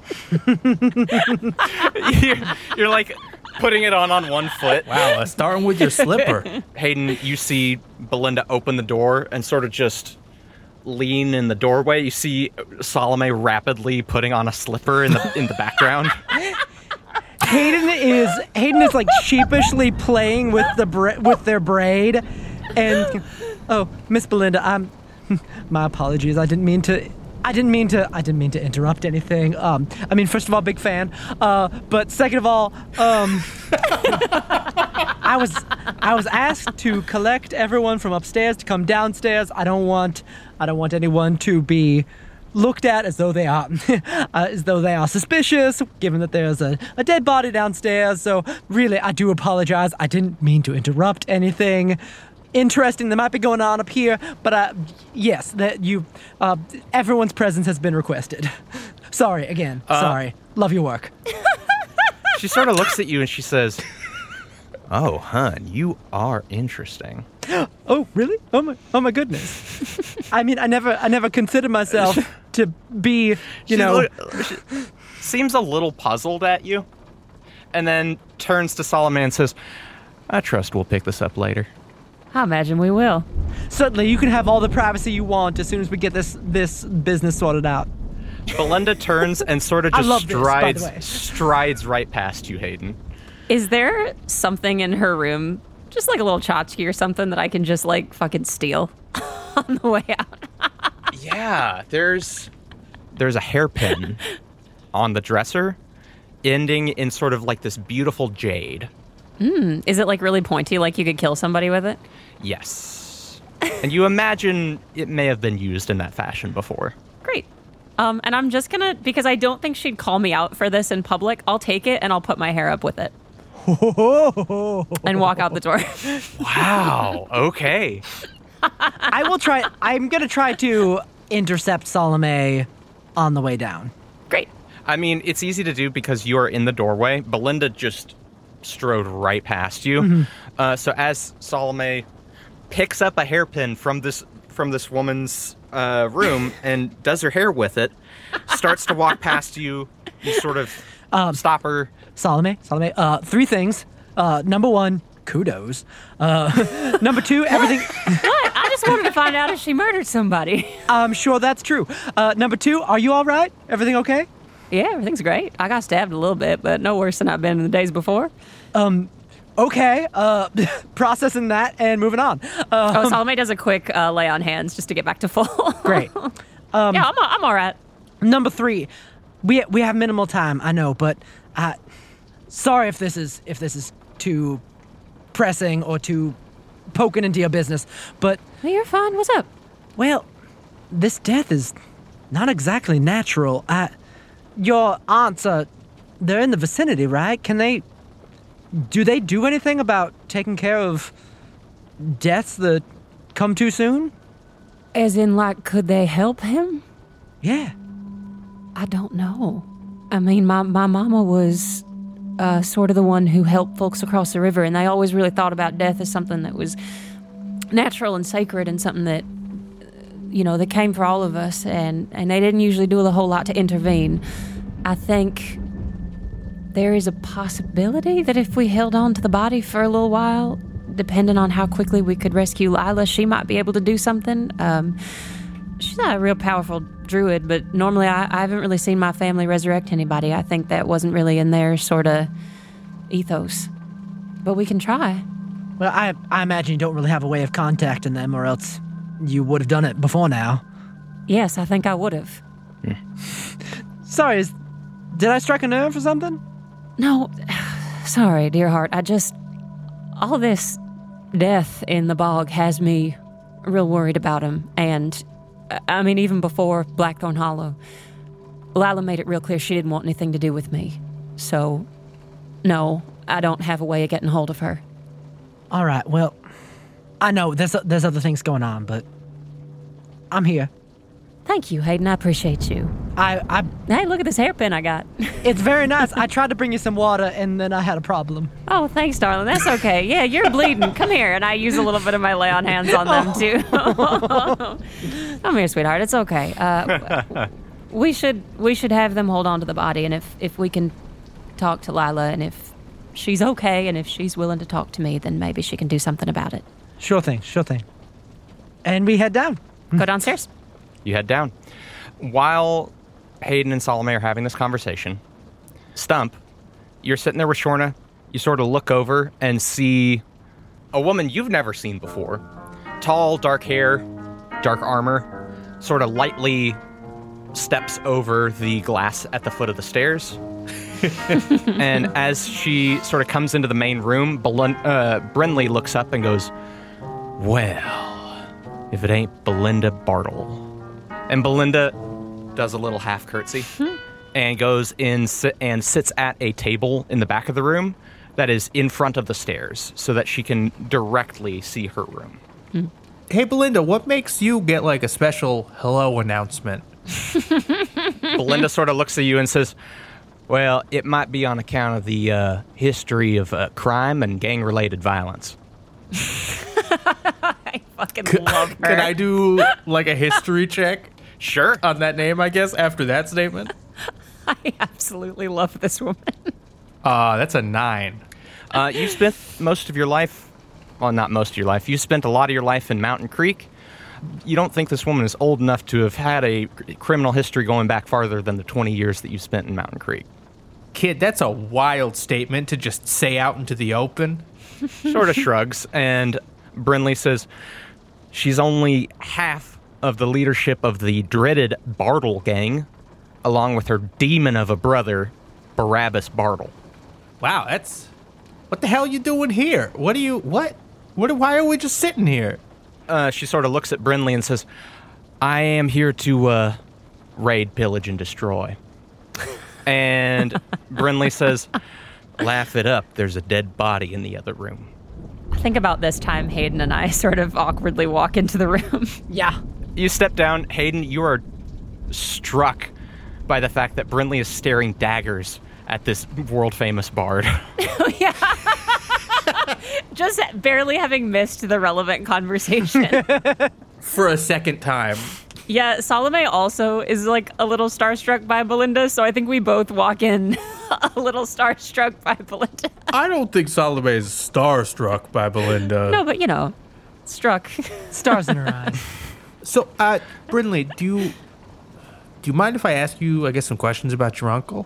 you're, you're like putting it on on one foot. Wow, starting with your slipper. Hayden, you see Belinda open the door and sort of just lean in the doorway. You see Salome rapidly putting on a slipper in the in the background. Hayden is Hayden is like sheepishly playing with the bra- with their braid, and oh, Miss Belinda, I'm my apologies. I didn't mean to. I didn't mean to. I didn't mean to interrupt anything. Um, I mean, first of all, big fan. Uh, but second of all, um, I was I was asked to collect everyone from upstairs to come downstairs. I don't want I don't want anyone to be looked at as though they are uh, as though they are suspicious, given that there's a, a dead body downstairs. So really, I do apologize. I didn't mean to interrupt anything interesting that might be going on up here, but uh, yes, that you, uh, everyone's presence has been requested. Sorry again. Uh, sorry. Love your work. She sort of looks at you and she says, "Oh, hun, you are interesting." Oh, really? Oh my, oh my goodness. I mean, I never, I never considered myself to be, you She know. look, she seems a little puzzled at you, and then turns to Solomon and says, "I trust we'll pick this up later." I imagine we will. Certainly, you can have all the privacy you want as soon as we get this this business sorted out. Belinda turns and sort of I just love this, by the strides way. strides right past you, Hayden. Is there something in her room, just like a little tchotchke or something that I can just like fucking steal on the way out? Yeah, there's there's a hairpin on the dresser, ending in sort of like this beautiful jade. Mm, is it like really pointy, like you could kill somebody with it? Yes. And you imagine it may have been used in that fashion before. Great. Um, and I'm just gonna, because I don't think she'd call me out for this in public, I'll take it and I'll put my hair up with it. And walk out the door. Wow. Okay. I will try. I'm gonna try to intercept Salome on the way down. Great. I mean, it's easy to do because you are in the doorway. Belinda just strode right past you. Mm-hmm. Uh, so as Salome picks up a hairpin from this from this woman's uh, room and does her hair with it, starts to walk past you, you sort of um, stop her. Salome, Salome, uh, three things. Uh, number one, kudos. Uh, number two, everything. What? I just wanted to find out if she murdered somebody. I'm sure that's true. Uh, number two, are you all right? Everything okay? Yeah, everything's great. I got stabbed a little bit, but no worse than I've been in the days before. Um, okay. Uh, processing that and moving on. Um, oh, Salome does a quick uh, lay on hands just to get back to full. Great. Um, yeah, I'm, I'm all right. Number three, we we have minimal time. I know, but uh, sorry if this is if this is too pressing or too poking into your business, but well, you're fine. What's up? Well, this death is not exactly natural. I. Your aunts are, they're in the vicinity, right? Can they, do they do anything about taking care of deaths that come too soon? As in, like, could they help him? Yeah. I don't know. I mean, my, my mama was uh, sort of the one who helped folks across the river, and they always really thought about death as something that was natural and sacred and something that, you know, that came for all of us, and, and they didn't usually do a whole lot to intervene. I think there is a possibility that if we held on to the body for a little while, depending on how quickly we could rescue Lila, she might be able to do something. Um, she's not a real powerful druid, but normally I, I haven't really seen my family resurrect anybody. I think that wasn't really in their sort of ethos. But we can try. Well, I, I imagine you don't really have a way of contacting them, or else you would have done it before now. Yes, I think I would have. Sorry, is, did I strike a nerve or something? No, sorry, dear heart. I just, all this death in the bog has me real worried about him. And, I mean, even before Blackthorn Hollow, Lila made it real clear she didn't want anything to do with me. So, no, I don't have a way of getting hold of her. All right, well, I know there's there's other things going on, but I'm here. Thank you, Hayden. I appreciate you. I, I Hey, look at this hairpin I got. It's very nice. I tried to bring you some water, and then I had a problem. Oh, thanks, darling. That's okay. Yeah, you're bleeding. Come here. And I use a little bit of my lay on hands on them, too. Come here, sweetheart. It's okay. Uh, we should we should have them hold on to the body, and if, if we can talk to Lila, and if she's okay, and if she's willing to talk to me, then maybe she can do something about it. Sure thing, sure thing. And we head down. Go downstairs. You head down. While Hayden and Salome are having this conversation, Stump, you're sitting there with Shorna. You sort of look over and see a woman you've never seen before. Tall, dark hair, dark armor, sort of lightly steps over the glass at the foot of the stairs. And as she sort of comes into the main room, Belin- uh, Brinley looks up and goes, "Well, if it ain't Belinda Bartle." And Belinda does a little half curtsy and goes in sit- and sits at a table in the back of the room that is in front of the stairs so that she can directly see her room. Hey, Belinda, what makes you get like a special hello announcement? Belinda sort of looks at you and says, "Well, it might be on account of the uh, history of uh, crime and gang-related violence." I fucking love her. Can I do like a history check Sure. on that name, I guess, after that statement? I absolutely love this woman. Uh, that's a nine. Uh, you spent most of your life, well, not most of your life, you spent a lot of your life in Mountain Creek. You don't think this woman is old enough to have had a criminal history going back farther than the twenty years that you spent in Mountain Creek. Kid, that's a wild statement to just say out into the open. Sort of shrugs, and Brinley says, "She's only half of the leadership of the dreaded Bartle gang, along with her demon of a brother, Barabbas Bartle." Wow, that's... What the hell are you doing here? What are you... What? What? Why are we just sitting here? Uh, she sort of looks at Brinley and says, "I am here to uh, raid, pillage, and destroy." And Brinley says, "Laugh it up. There's a dead body in the other room." I think about this time Hayden and I sort of awkwardly walk into the room. Yeah. You step down. Hayden, you are struck by the fact that Brinley is staring daggers at this world-famous bard. Yeah. Just barely having missed the relevant conversation. For a second time. Yeah, Salome also is like a little starstruck by Belinda, so I think we both walk in a little starstruck by Belinda. I don't think Salome is starstruck by Belinda. No, but you know, struck. Stars in her eyes. So, uh, Brinley, do you... Do you mind if I ask you, I guess, some questions about your uncle?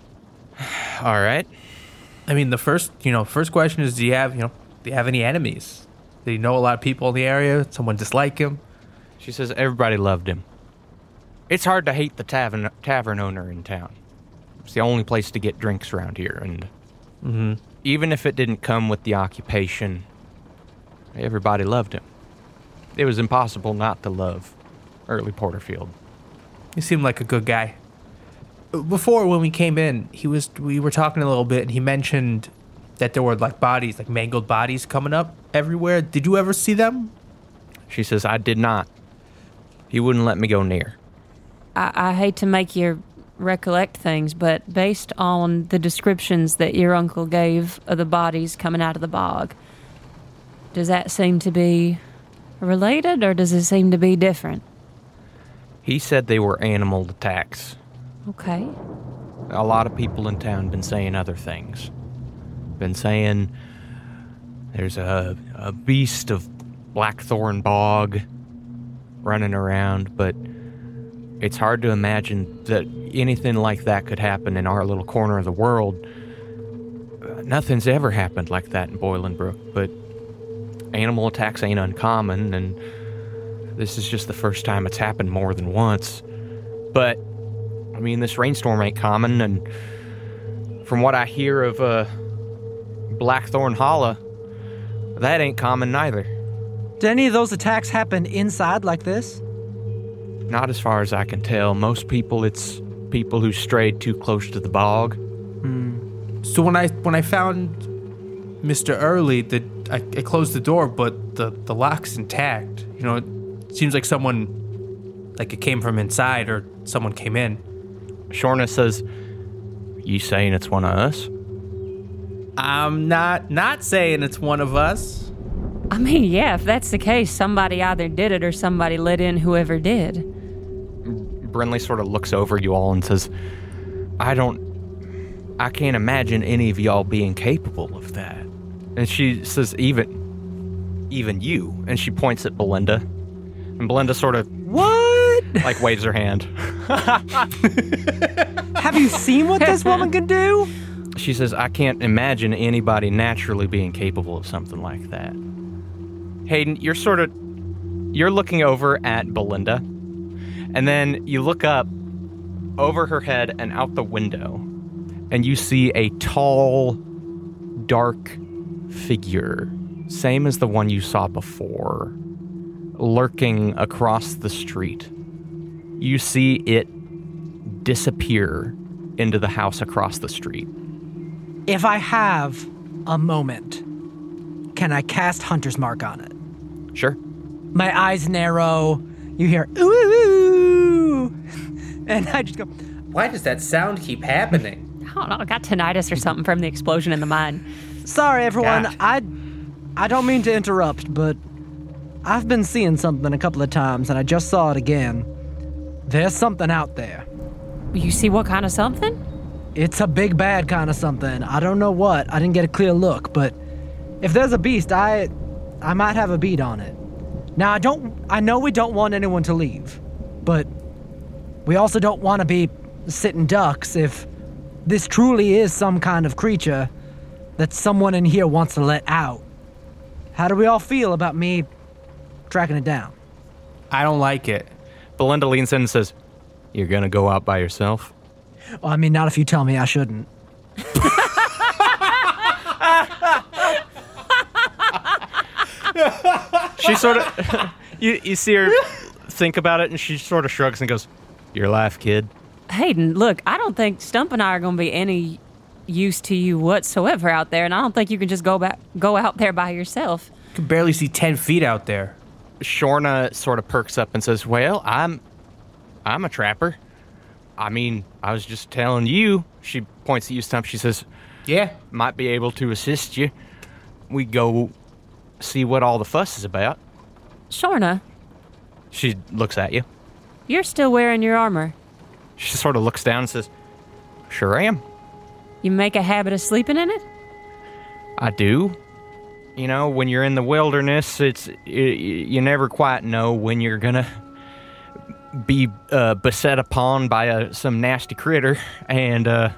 All right. I mean, the first, you know, first question is, do you have, you know, do you have any enemies? Do you know a lot of people in the area? Someone dislike him? She says everybody loved him. It's hard to hate the tavern tavern owner in town. It's the only place to get drinks around here, and Mm-hmm. even if it didn't come with the occupation, everybody loved him. It was impossible not to love Early Porterfield. He seemed like a good guy. Before, when we came in, he was we were talking a little bit, and he mentioned that there were like bodies, like mangled bodies coming up everywhere. Did you ever see them? She says, "I did not. He wouldn't let me go near." I, I hate to make you recollect things, but based on the descriptions that your uncle gave of the bodies coming out of the bog, does that seem to be related, or does it seem to be different? He said they were animal attacks. Okay. A lot of people in town been saying other things. Been saying there's a, a beast of Blackthorn Bog running around, but it's hard to imagine that anything like that could happen in our little corner of the world. Uh, nothing's ever happened like that in Boilenbrook, but animal attacks ain't uncommon, and this is just the first time it's happened more than once. But I mean, this rainstorm ain't common, and from what I hear of uh, Blackthorn Hollow, that ain't common neither. Did any of those attacks happen inside like this? Not as far as I can tell. Most people, it's people who strayed too close to the bog. Hmm. So when I when I found Mister Early, the I, I closed the door, but the, the lock's intact. You know, it seems like someone, like it came from inside or someone came in. Shorna says, "You saying it's one of us?" I'm not not saying it's one of us. I mean, yeah, if that's the case, somebody either did it or somebody let in whoever did. Brinley sort of looks over you all and says, I don't, I can't imagine any of y'all being capable of that. And she says, even, even you. And she points at Belinda. And Belinda sort of, What? like waves her hand. Have you seen what this woman can do? She says, I can't imagine anybody naturally being capable of something like that. Hayden, you're sort of, you're looking over at Belinda, and then you look up over her head and out the window, and you see a tall, dark figure, same as the one you saw before, lurking across the street. You see it disappear into the house across the street. If I have a moment, can I cast Hunter's Mark on it? Sure. My eyes narrow. You hear, ooh, ooh, ooh. And I just go, Why does that sound keep happening? I don't know, I got tinnitus or something from the explosion in the mine. sorry, everyone. God. I, I don't mean to interrupt, but I've been seeing something a couple of times, and I just saw it again. There's something out there. You see what kind of something? It's a big bad kind of something. I don't know what. I didn't get a clear look, but if there's a beast, I I might have a bead on it. Now, I don't I know we don't want anyone to leave, but we also don't want to be sitting ducks if this truly is some kind of creature that someone in here wants to let out. How do we all feel about me tracking it down? I don't like it. Belinda leans in and says, you're gonna go out by yourself? Well, I mean, not if you tell me I shouldn't. She sort of, you, you see her think about it, and she sort of shrugs and goes, your life, kid. Hayden, look, I don't think Stump and I are going to be any use to you whatsoever out there, and I don't think you can just go back, go out there by yourself. You can barely see ten feet out there. Shorna sort of perks up and says, well, I'm, I'm a trapper. I mean, I was just telling you. She points at you, Stump. She says, Yeah. might be able to assist you. We go see what all the fuss is about. Shorna, She looks at you. you're still wearing your armor. She sort of looks down and says, sure am. You make a habit of sleeping in it? I do. You know, when you're in the wilderness, it's it, you never quite know when you're gonna be uh, beset upon by a, some nasty critter, and uh,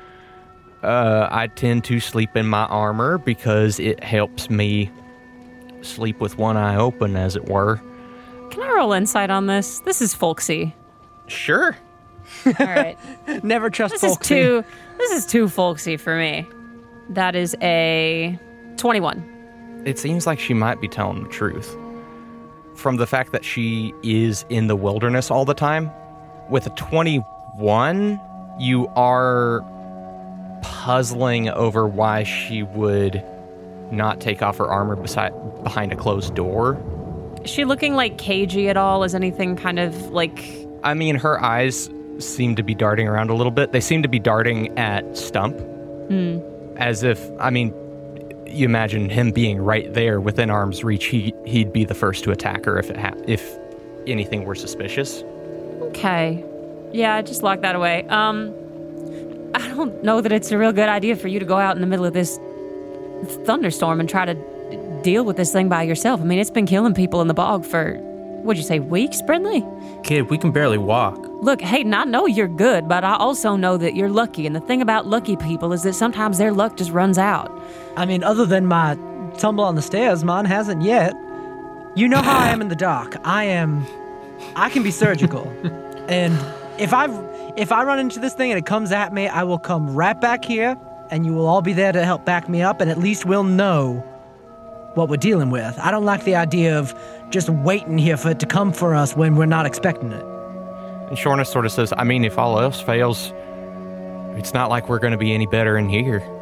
uh, I tend to sleep in my armor because it helps me sleep with one eye open, as it were. Can I roll insight on this? This is folksy. Sure. All right. Never trust This folksy. is too this is too folksy for me. That is a twenty-one. It seems like she might be telling the truth. From the fact that she is in the wilderness all the time, with a twenty-one, you are puzzling over why she would not take off her armor beside, behind a closed door. Is she looking like cagey at all? Is anything kind of like... I mean, her eyes seem to be darting around a little bit. They seem to be darting at Stump. Hmm. As if, I mean, you imagine him being right there within arm's reach. He, he'd be the first to attack her if it ha- if anything were suspicious. Okay. Yeah, just lock that away. Um, I don't know that it's a real good idea for you to go out in the middle of this thunderstorm and try to d- deal with this thing by yourself. I mean, it's been killing people in the bog for, what'd you say, weeks, Brindley? Kid, we can barely walk. Look, Hayden, I know you're good, but I also know that you're lucky. And the thing about lucky people is that sometimes their luck just runs out. I mean, other than my tumble on the stairs, mine hasn't yet. You know how I am in the dark. I am... I can be surgical. And if I if I run into this thing and it comes at me, I will come right back here, and you will all be there to help back me up, and at least we'll know what we're dealing with. I don't like the idea of just waiting here for it to come for us when we're not expecting it. And Shorna sort of says, I mean, if all else fails, it's not like we're going to be any better in here.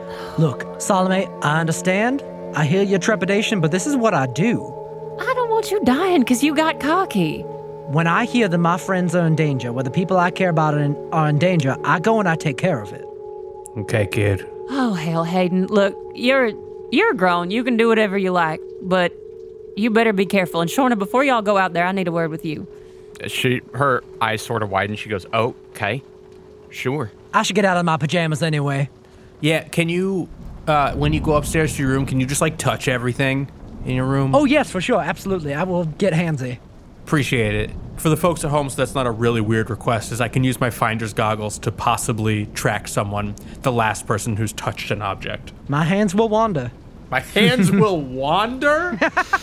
Look, Salome, I understand. I hear your trepidation, but this is what I do. I don't want you dying because you got cocky. When I hear that my friends are in danger, where the people I care about are in, are in danger, I go and I take care of it. Okay, kid. Oh, hell, Hayden. Look, you're you're grown. You can do whatever you like, but you better be careful. And Shorna, before y'all go out there, I need a word with you. She, her eyes sort of widen. She goes, "Oh, okay, sure." I should get out of my pajamas anyway. Yeah, can you, uh, when you go upstairs to your room, can you just, like, touch everything in your room? Oh, yes, for sure. Absolutely. I will get handsy. Appreciate it. For the folks at home, so that's not a really weird request, is I can use my finder's goggles to possibly track someone, the last person who's touched an object. My hands will wander. My hands will wander?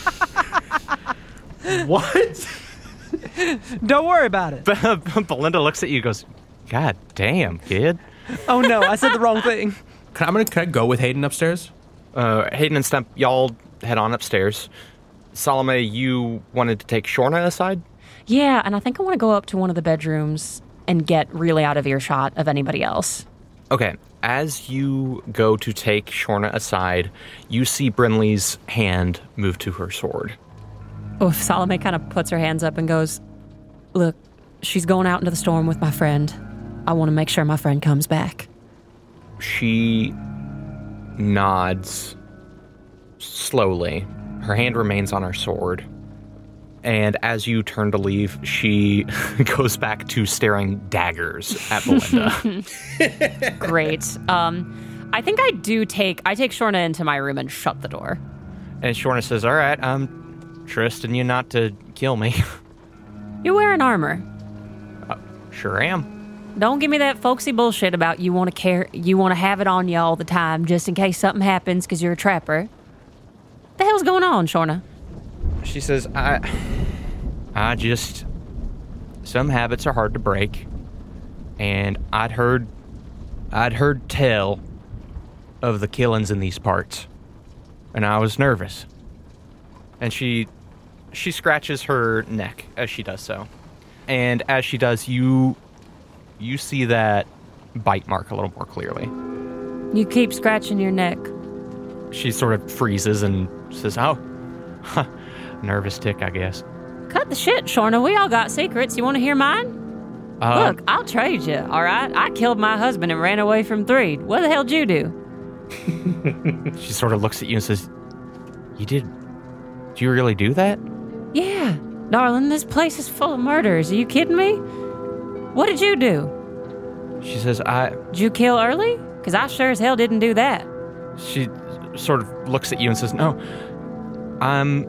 What? Don't worry about it. Belinda looks at you and goes, "God damn, kid." Oh, no, I said the wrong thing. Can I, I'm gonna, can I go with Hayden upstairs? Uh, Hayden and Stump, y'all head on upstairs. Salome, you wanted to take Shorna aside? Yeah, and I think I want to go up to one of the bedrooms and get really out of earshot of anybody else. Okay, as you go to take Shorna aside, you see Brinley's hand move to her sword. Oh, Salome kind of puts her hands up and goes, "Look, she's going out into the storm with my friend. I want to make sure my friend comes back." She nods slowly. Her hand remains on her sword. And as you turn to leave, she goes back to staring daggers at Belinda. Great. Um, I think I do take, I take Shorna into my room and shut the door. And Shorna says, "All right, I'm trusting you not to kill me." You're wearing armor. uh, sure am. Don't give me that folksy bullshit about you want to care, you want to have it on you all the time just in case something happens because you're a trapper. What the hell's going on, Shorna? She says, I, I just, some habits are hard to break. And I'd heard, I'd heard tell of the killings in these parts. And I was nervous. And she, she scratches her neck as she does so. And as she does, you, you see that bite mark a little more clearly. You keep scratching your neck. She sort of freezes and says, "Oh, huh, nervous tick, I guess." Cut the shit, Shorna. We all got secrets. You want to hear mine? Uh, Look, I'll trade you, all right? I killed my husband and ran away from Threed. What the hell did you do? She sort of looks at you and says, "You did, did you really do that?" Yeah, darling, this place is full of murders. Are you kidding me? What did you do? She says, I, Did you kill early? Because I sure as hell didn't do that. she sort of looks at you and says, "No, I'm,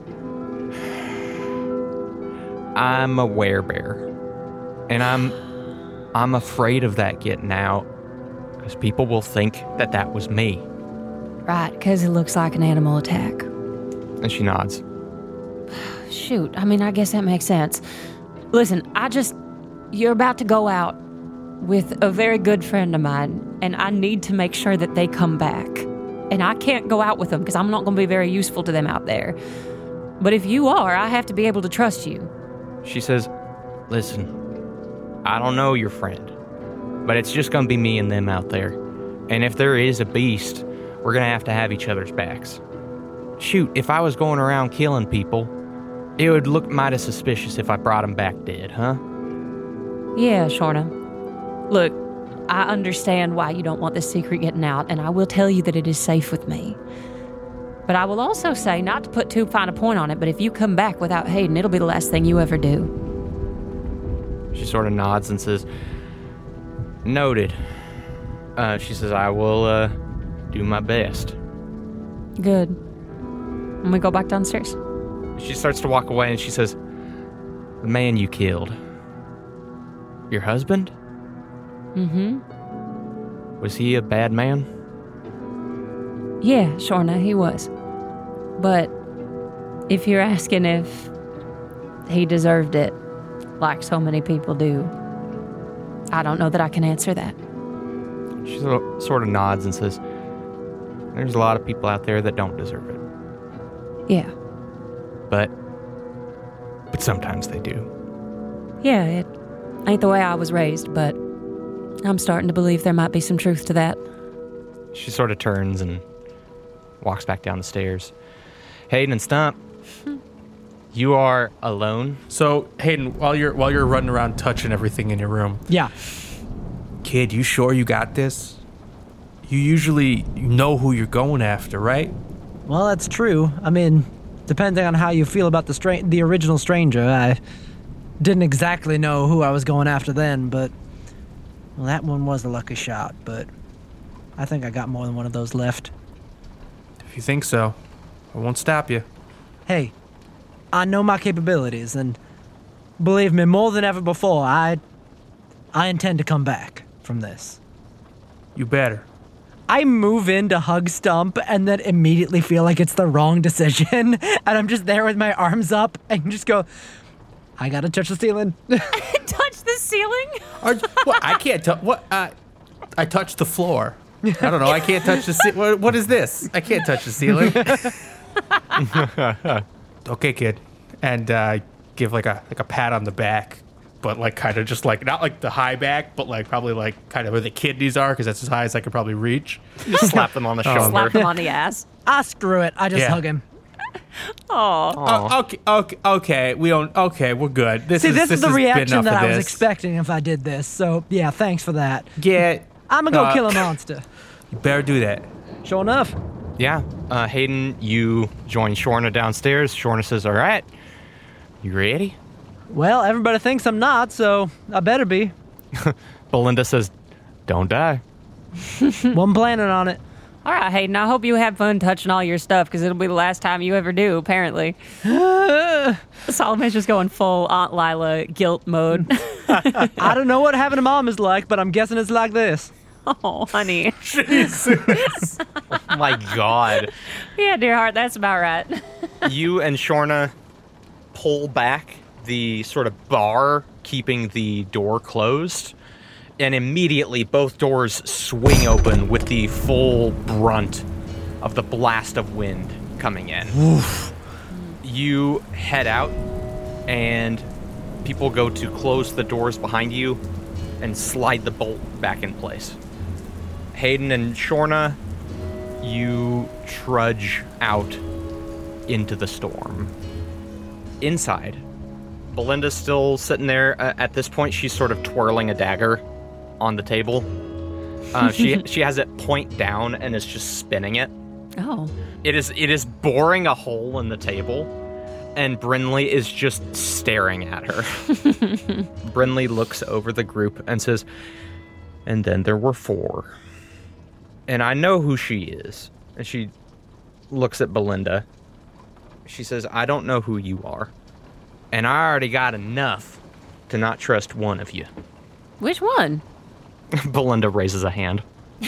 I'm a werebear. And I'm, I'm afraid of that getting out. Because people will think that that was me." Right, because it looks like an animal attack. And she nods. Shoot, I mean, I guess that makes sense. Listen, I just, you're about to go out with a very good friend of mine, and I need to make sure that they come back. And I can't go out with them because I'm not going to be very useful to them out there. But if you are, I have to be able to trust you. She says, "Listen, I don't know your friend, but it's just going to be me and them out there. And if there is a beast, we're going to have to have each other's backs. Shoot, if I was going around killing people, it would look mighty suspicious if I brought them back dead, huh?" Yeah, Shorna. Look, I understand why you don't want this secret getting out, and I will tell you that it is safe with me. But I will also say, not to put too fine a point on it, but if you come back without Hayden, it'll be the last thing you ever do. She sort of nods and says, "Noted." Uh, she says, "I will uh, do my best." Good. And we go back downstairs. She starts to walk away and she says, "The man you killed, your husband? Mm-hmm. Was he a bad man?" Yeah, Shorna, he was. But if you're asking if he deserved it, like so many people do, I don't know that I can answer that. She sort of nods and says, "There's a lot of people out there that don't deserve it. Yeah. But, but sometimes they do." Yeah, it ain't the way I was raised, but I'm starting to believe there might be some truth to that. She sort of turns and walks back down the stairs. Hayden and Stump, you are alone. So, Hayden, while you're while you're running around touching everything in your room, Yeah. kid, you sure you got this? You usually know who you're going after, right? Well, that's true. I mean, depending on how you feel about the stra- the original stranger, I didn't exactly know who I was going after then, but well, that one was a lucky shot, but I think I got more than one of those left. If you think so, I won't stop you. Hey, I know my capabilities, and believe me, more than ever before, I I intend to come back from this. You better. I move in to hug Stump and then immediately feel like it's the wrong decision, and I'm just there with my arms up and just go, I gotta touch the ceiling. Touch the ceiling? Are, what, I can't touch. What? Uh, I touched the floor. I don't know. I can't touch the ceiling. What, what is this? I can't touch the ceiling. Okay, kid. And uh, give like a like a pat on the back, but like kind of just like not like the high back, but like probably like kind of where the kidneys are, because that's as high as I could probably reach. Just slap them on the shoulder. Slap him on the ass. Ah, screw it. I just Yeah. hug him. Oh. Oh, okay, okay, okay. We don't. Okay, we're good. This See, is this, is the has been reaction enough that of I was this. expecting if I did this, so yeah, thanks for that. Yeah, I'm gonna go uh, kill a monster. You better do that. Sure enough. Yeah, uh, Hayden, you join Shorna downstairs. Shorna says, all right, you ready? Well, everybody thinks I'm not, so I better be. Belinda says, don't die. Wasn't planning on it. All right, Hayden, I hope you have fun touching all your stuff, because it'll be the last time you ever do, apparently. Salome's just going full Aunt Lila guilt mode. I don't know what having a mom is like, but I'm guessing it's like this. Oh, honey. Oh my God. Yeah, dear heart, that's about right. You and Shorna pull back the sort of bar keeping the door closed, and immediately both doors swing open with the full brunt of the blast of wind coming in. Oof. You head out, and people go to close the doors behind you and slide the bolt back in place. Hayden and Shorna, you trudge out into the storm. Inside, Belinda's still sitting there. Uh, at this point, she's sort of twirling a dagger on the table. Uh, she she has it point down and is just spinning it. Oh. It is it is boring a hole in the table, and Brinley is just staring at her. Brinley looks over the group and says, and then there were four. And I know who she is. And she looks at Belinda. She says, I don't know who you are. And I already got enough to not trust one of you. Which one? Belinda raises a hand.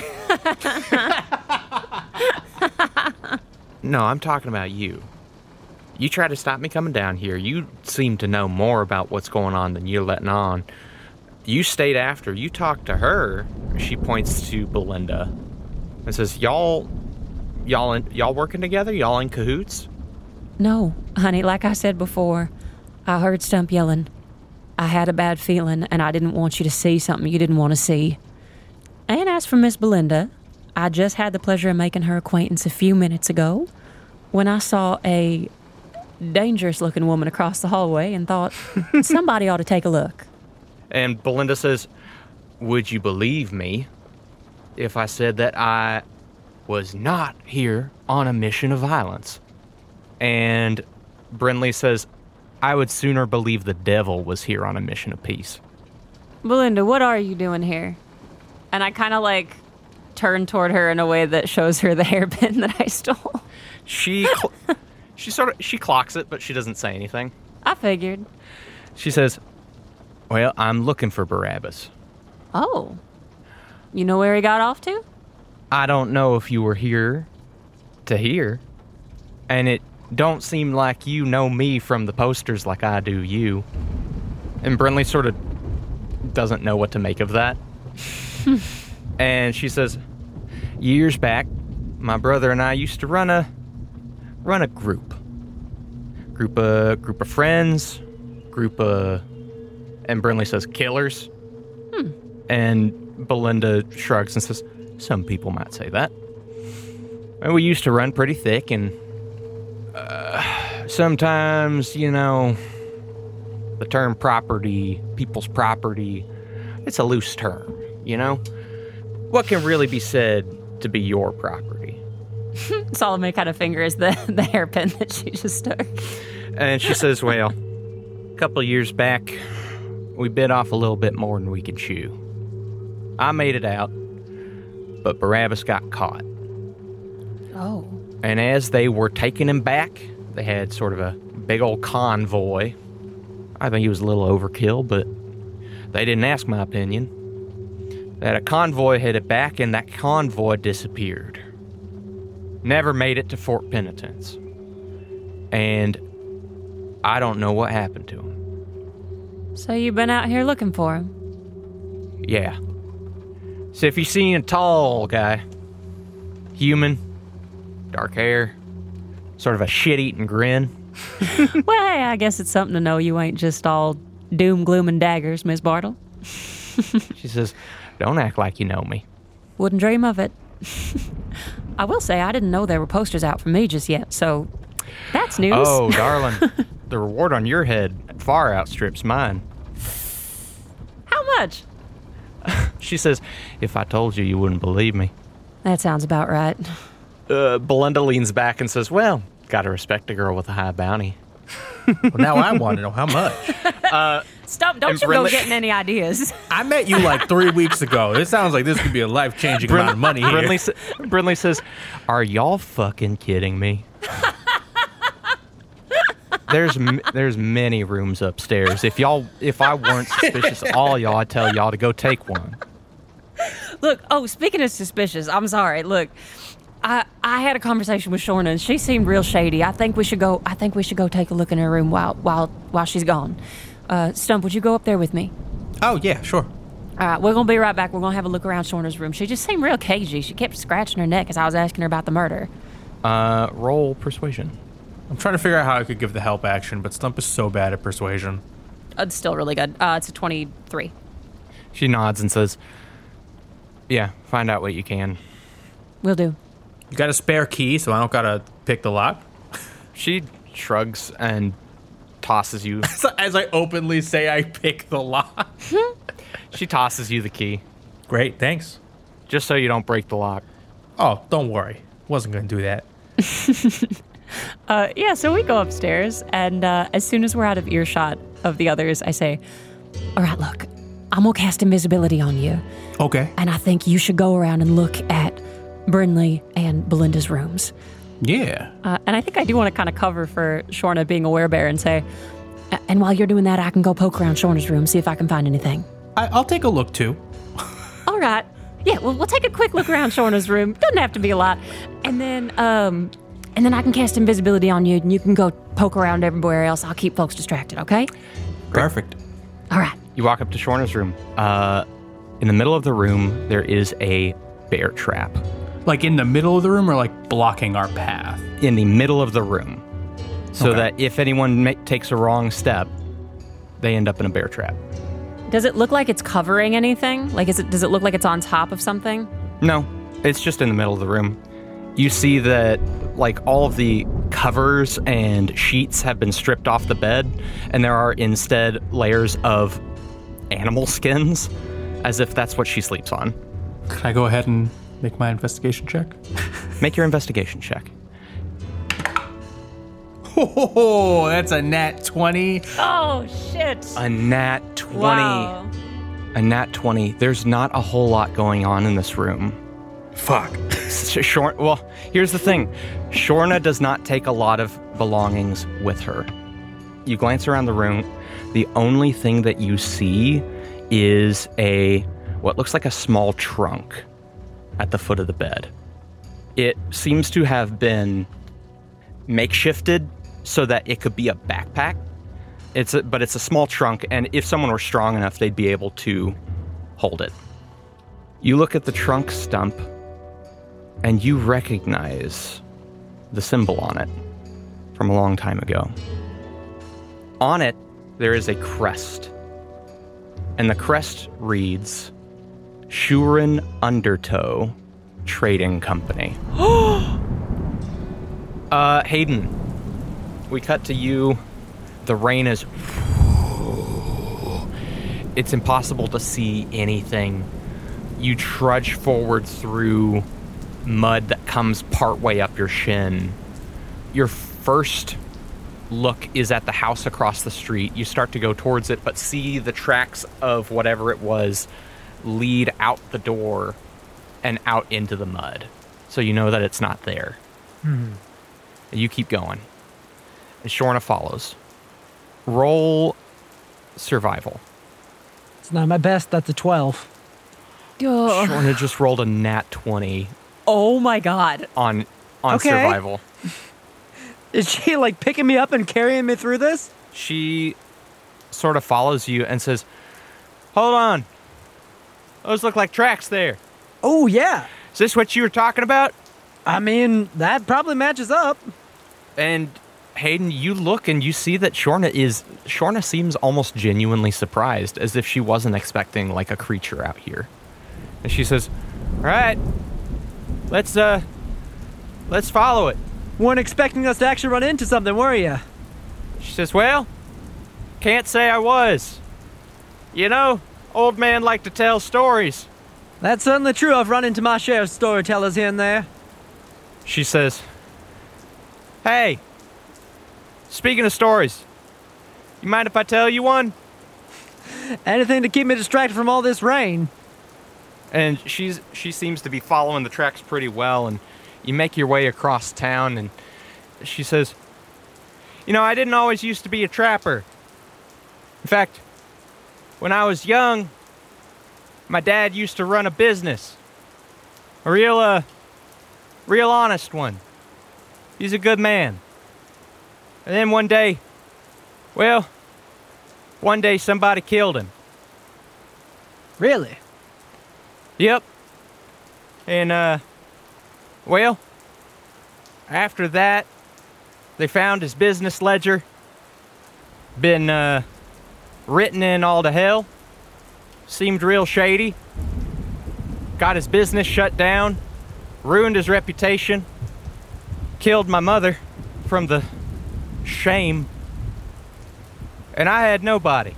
No, I'm talking about you. You tried to stop me coming down here. You seem to know more about what's going on than you're letting on. You stayed after. You talked to her. She points to Belinda and says, y'all, y'all, in, y'all working together? Y'all in cahoots? No, honey, like I said before, I heard Stump yelling. I had a bad feeling, and I didn't want you to see something you didn't want to see. And as for Miss Belinda, I just had the pleasure of making her acquaintance a few minutes ago when I saw a dangerous-looking woman across the hallway and thought, somebody ought to take a look. And Belinda says, would you believe me if I said that I was not here on a mission of violence? And Brinley says, I would sooner believe the devil was here on a mission of peace. Belinda, what are you doing here? And I kind of like turn toward her in a way that shows her the hairpin that I stole. She cl- she sort of she clocks it, but she doesn't say anything. I figured. She says, well, I'm looking for Barabbas. Oh. You know where he got off to? I don't know if you were here to hear. And it don't seem like you know me from the posters like I do you. And Brinley sort of doesn't know what to make of that. And she says, years back, my brother and I used to run a run a group. Group of group of friends, group of and Brinley says killers. Hmm. And Belinda shrugs and says, Some people might say that. And we used to run pretty thick, and uh, sometimes, you know, the term property, people's property, it's a loose term, you know? What can really be said to be your property? Salome kind of fingers the, the hairpin that she just took. And she says, well, a couple of years back, we bit off a little bit more than we could chew. I made it out, but Barabbas got caught. Oh. And as they were taking him back, they had sort of a big old convoy. I think he was a little overkill, but they didn't ask my opinion. That a convoy headed back, and that convoy disappeared. Never made it to Fort Penitence. And I don't know what happened to him. So you've been out here looking for him? Yeah. So if you see a tall guy, human, dark hair, sort of a shit-eating grin. Well, hey, I guess it's something to know you ain't just all doom, gloom, and daggers, Miss Bartle. She says, don't act like you know me. Wouldn't dream of it. I will say I didn't know there were posters out for me just yet, so that's news. Oh, darling, the reward on your head far outstrips mine. How much? She says, if I told you, you wouldn't believe me. That sounds about right. Uh, Belinda leans back and says, well, gotta respect a girl with a high bounty. Well, now I want to know how much. Uh, Stop, don't and you Brinley- go getting any ideas. I met you like three weeks ago. This sounds like this could be a life-changing amount of money here. Brinley, sa- Brinley says, are y'all fucking kidding me? There's m- there's many rooms upstairs. If y'all, if I weren't suspicious of all y'all, I'd tell y'all to go take one. Look, oh, speaking of suspicious, I'm sorry. Look, I I had a conversation with Shorna, and she seemed real shady. I think we should go. I think we should go take a look in her room while while while she's gone. Uh, Stump, would you go up there with me? Oh, yeah, sure. All right, we're gonna be right back. We're gonna have a look around Shorna's room. She just seemed real cagey. She kept scratching her neck as I was asking her about the murder. Uh, roll persuasion. I'm trying to figure out how I could give the help action, but Stump is so bad at persuasion. It's still really good. Uh, it's a twenty-three. She nods and says, yeah, find out what you can. Will do. You got a spare key, so I don't gotta pick the lock? She shrugs and tosses you. So as I openly say I pick the lock. She tosses you the key, Great, thanks. just so you don't break the lock. Oh, don't worry. Wasn't gonna do that. Uh, yeah, so we go upstairs, and uh, as soon as we're out of earshot of the others, I say, all right, look, I'm gonna cast invisibility on you, Okay. and I think you should go around and look at Brinley and Belinda's rooms. Yeah. Uh, and I think I do want to kind of cover for Shorna being a werebear and say, "A- and while you're doing that, I can go poke around Shorna's room, see if I can find anything. I, I'll take a look, too. All right. Yeah, well, we'll take a quick look around Shorna's room. Doesn't have to be a lot. And then, um, and then I can cast invisibility on you, and you can go poke around everywhere else. I'll keep folks distracted, okay? Perfect. All right. You walk up to Shorna's room. Uh, in the middle of the room, there is a bear trap. Like in the middle of the room or like blocking our path? In the middle of the room. So Okay. that if anyone ma- takes a wrong step, they end up in a bear trap. Does it look like it's covering anything? Like, is it? Does it look like it's on top of something? No, it's just in the middle of the room. You see that, like, all of the covers and sheets have been stripped off the bed, and there are instead layers of animal skins, as if that's what she sleeps on. Can I go ahead and make my investigation check? Make your investigation check. Oh, that's a nat twenty. Oh, shit. A nat twenty. Wow. A nat twenty. There's not a whole lot going on in this room. Fuck. Sh- Shor- well, here's the thing. Shorna does not take a lot of belongings with her. You glance around the room. The only thing that you see is a what looks like a small trunk at the foot of the bed. It seems to have been makeshifted so that it could be a backpack. It's a, but it's a small trunk, and if someone were strong enough, they'd be able to hold it. You look at the trunk stump, and you recognize the symbol on it from a long time ago. On it, there is a crest, and the crest reads, Shurin Undertow, Trading Company. uh, Hayden, we cut to you. The rain is... It's impossible to see anything. You trudge forward through mud that comes partway up your shin. Your first look is at the house across the street. You start to go towards it, but see the tracks of whatever it was lead out the door and out into the mud. So you know that it's not there. Hmm. You keep going. And Shorna follows. Roll survival. It's not my best. That's a twelve. Oh. Shorna just rolled a nat twenty Oh my god. on on Okay. survival. Is she like picking me up and carrying me through this? She sort of follows you and says, "Hold on. Those look like tracks there. Oh, yeah. Is this what you were talking about?" I mean, that probably matches up. And Hayden, you look and you see that Shorna is Shorna seems almost genuinely surprised, as if she wasn't expecting like a creature out here. And she says, "All right, let's uh, let's follow it." Weren't expecting us to actually run into something, were you? She says, "Well, can't say I was. You know, old man like to tell stories." That's certainly true. I've run into my share of storytellers here and there. She says, "Hey, speaking of stories, you mind if I tell you one?" Anything to keep me distracted from all this rain. And she's she seems to be following the tracks pretty well, and you make your way across town, and she says, "You know, I didn't always used to be a trapper. In fact, when I was young, my dad used to run a business. A real, uh, real honest one. He's a good man. And then one day, well, one day somebody killed him. Really? Yep. And, uh, well, after that, they found his business ledger. Been, uh, written in all to hell. Seemed real shady. Got his business shut down. Ruined his reputation. Killed my mother from the shame. And I had nobody.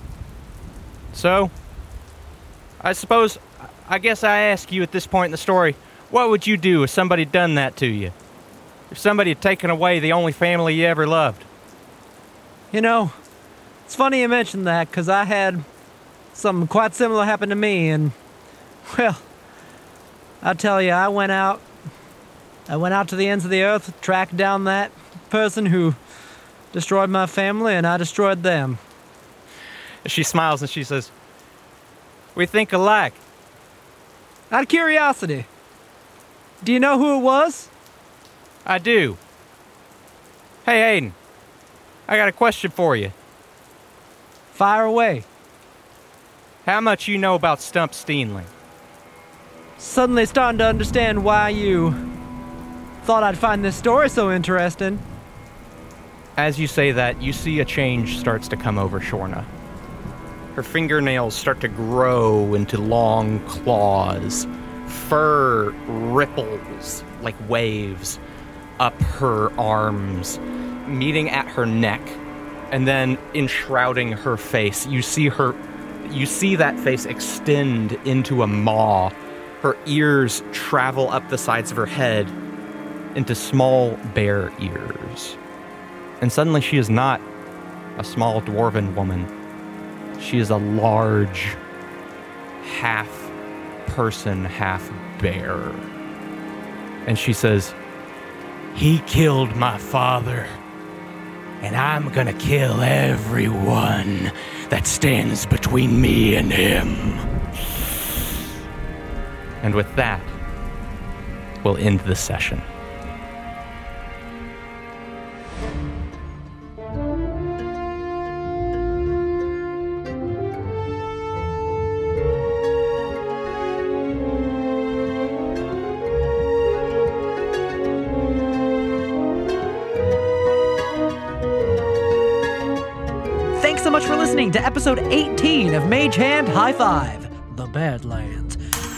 So, I suppose, I guess I ask you at this point in the story, what would you do if somebody had done that to you? If somebody had taken away the only family you ever loved?" You know, it's funny you mentioned that, because I had something quite similar happen to me, and, well, I tell you, I went out, I went out to the ends of the earth, tracked down that person who destroyed my family, and I destroyed them. She smiles and she says, "We think alike." Out of curiosity, do you know who it was? "I do. Hey, Hayden, I got a question for you. Fire away. How much you know about Stump Steenling?" Suddenly starting to understand why you thought I'd find this story so interesting. As you say that, you see a change starts to come over Shorna. Her fingernails start to grow into long claws. Fur ripples like waves up her arms, meeting at her neck, and then enshrouding her face. You see her, you see that face extend into a maw. Her ears travel up the sides of her head into small bear ears. And suddenly she is not a small dwarven woman. She is a large, half person, half bear. And she says, "He killed my father, and I'm gonna kill everyone that stands between me and him." And with that, we'll end the session. Thanks so much for listening to episode eighteen of Mage Hand High Five, The Badlands.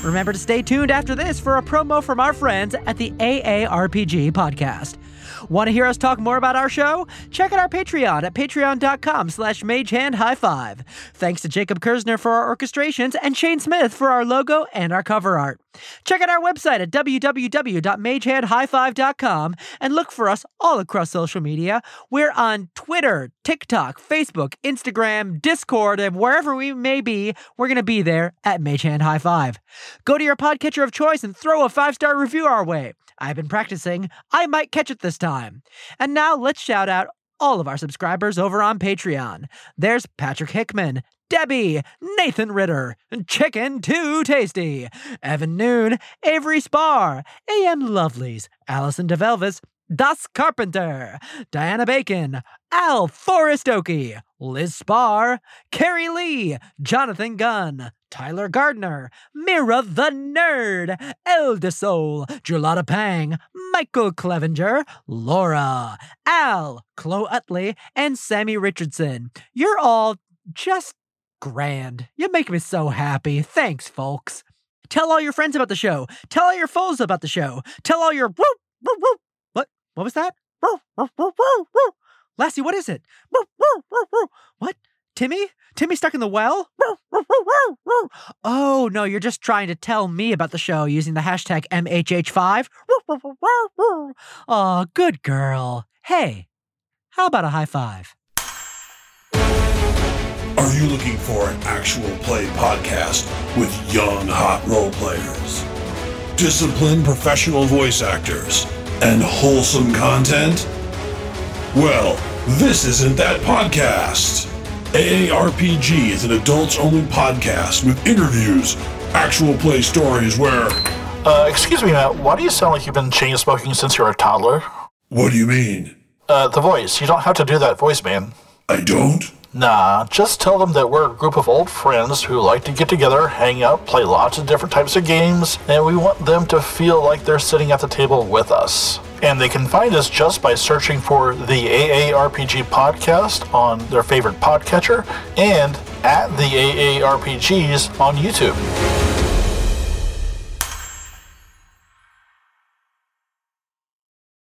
Remember to stay tuned after this for a promo from our friends at the A A R P G podcast. Want to hear us talk more about our show? Check out our Patreon at patreon.com slash magehandhighfive. Thanks to Jacob Kersner for our orchestrations and Shane Smith for our logo and our cover art. Check out our website at w w w dot magehand high five dot com and look for us all across social media. We're on Twitter, TikTok, Facebook, Instagram, Discord, and wherever we may be, we're going to be there at Magehand High Five. Go to your podcatcher of choice and throw a five-star review our way. I've been practicing. I might catch it this time. And now let's shout out all of our subscribers over on Patreon. There's Patrick Hickman, Debbie, Nathan Ritter, Chicken Too Tasty, Evan Noon, Avery Spar, A M Lovelies, Allison DeVelvis, Das Carpenter, Diana Bacon, Al Forrest Oakey, Liz Spar, Carrie Lee, Jonathan Gunn, Tyler Gardner, Mira the Nerd, Eldesol, Julata Pang, Michael Clevenger, Laura, Al, Chloe Utley, and Sammy Richardson. You're all just grand. You make me so happy. Thanks, folks. Tell all your friends about the show. Tell all your foes about the show. Tell all your woo, woo, woo. What? What was that? Woo, woo, woo, woo, woo. Lassie, what is it? Woo, woo, woo, woo. What? Timmy? Timmy stuck in the well? Woo, woo, woo, woo, woo. Oh, no, you're just trying to tell me about the show using the hashtag M H H five? Woo, woo, woo, woo, woo. Oh, good girl. Hey, how about a high five? Are you looking for an actual play podcast with young, hot role players, disciplined professional voice actors, and wholesome content? Well, this isn't that podcast. A A R P G is an adults-only podcast with interviews, actual play stories where... Uh, excuse me, Matt, why do you sound like you've been chain smoking since you were a toddler? What do you mean? Uh, the voice. You don't have to do that voice, man. I don't? Nah, just tell them that we're a group of old friends who like to get together, hang out, play lots of different types of games, and we want them to feel like they're sitting at the table with us. And they can find us just by searching for the A A R P G podcast on their favorite podcatcher and at the A A R P Gs on YouTube.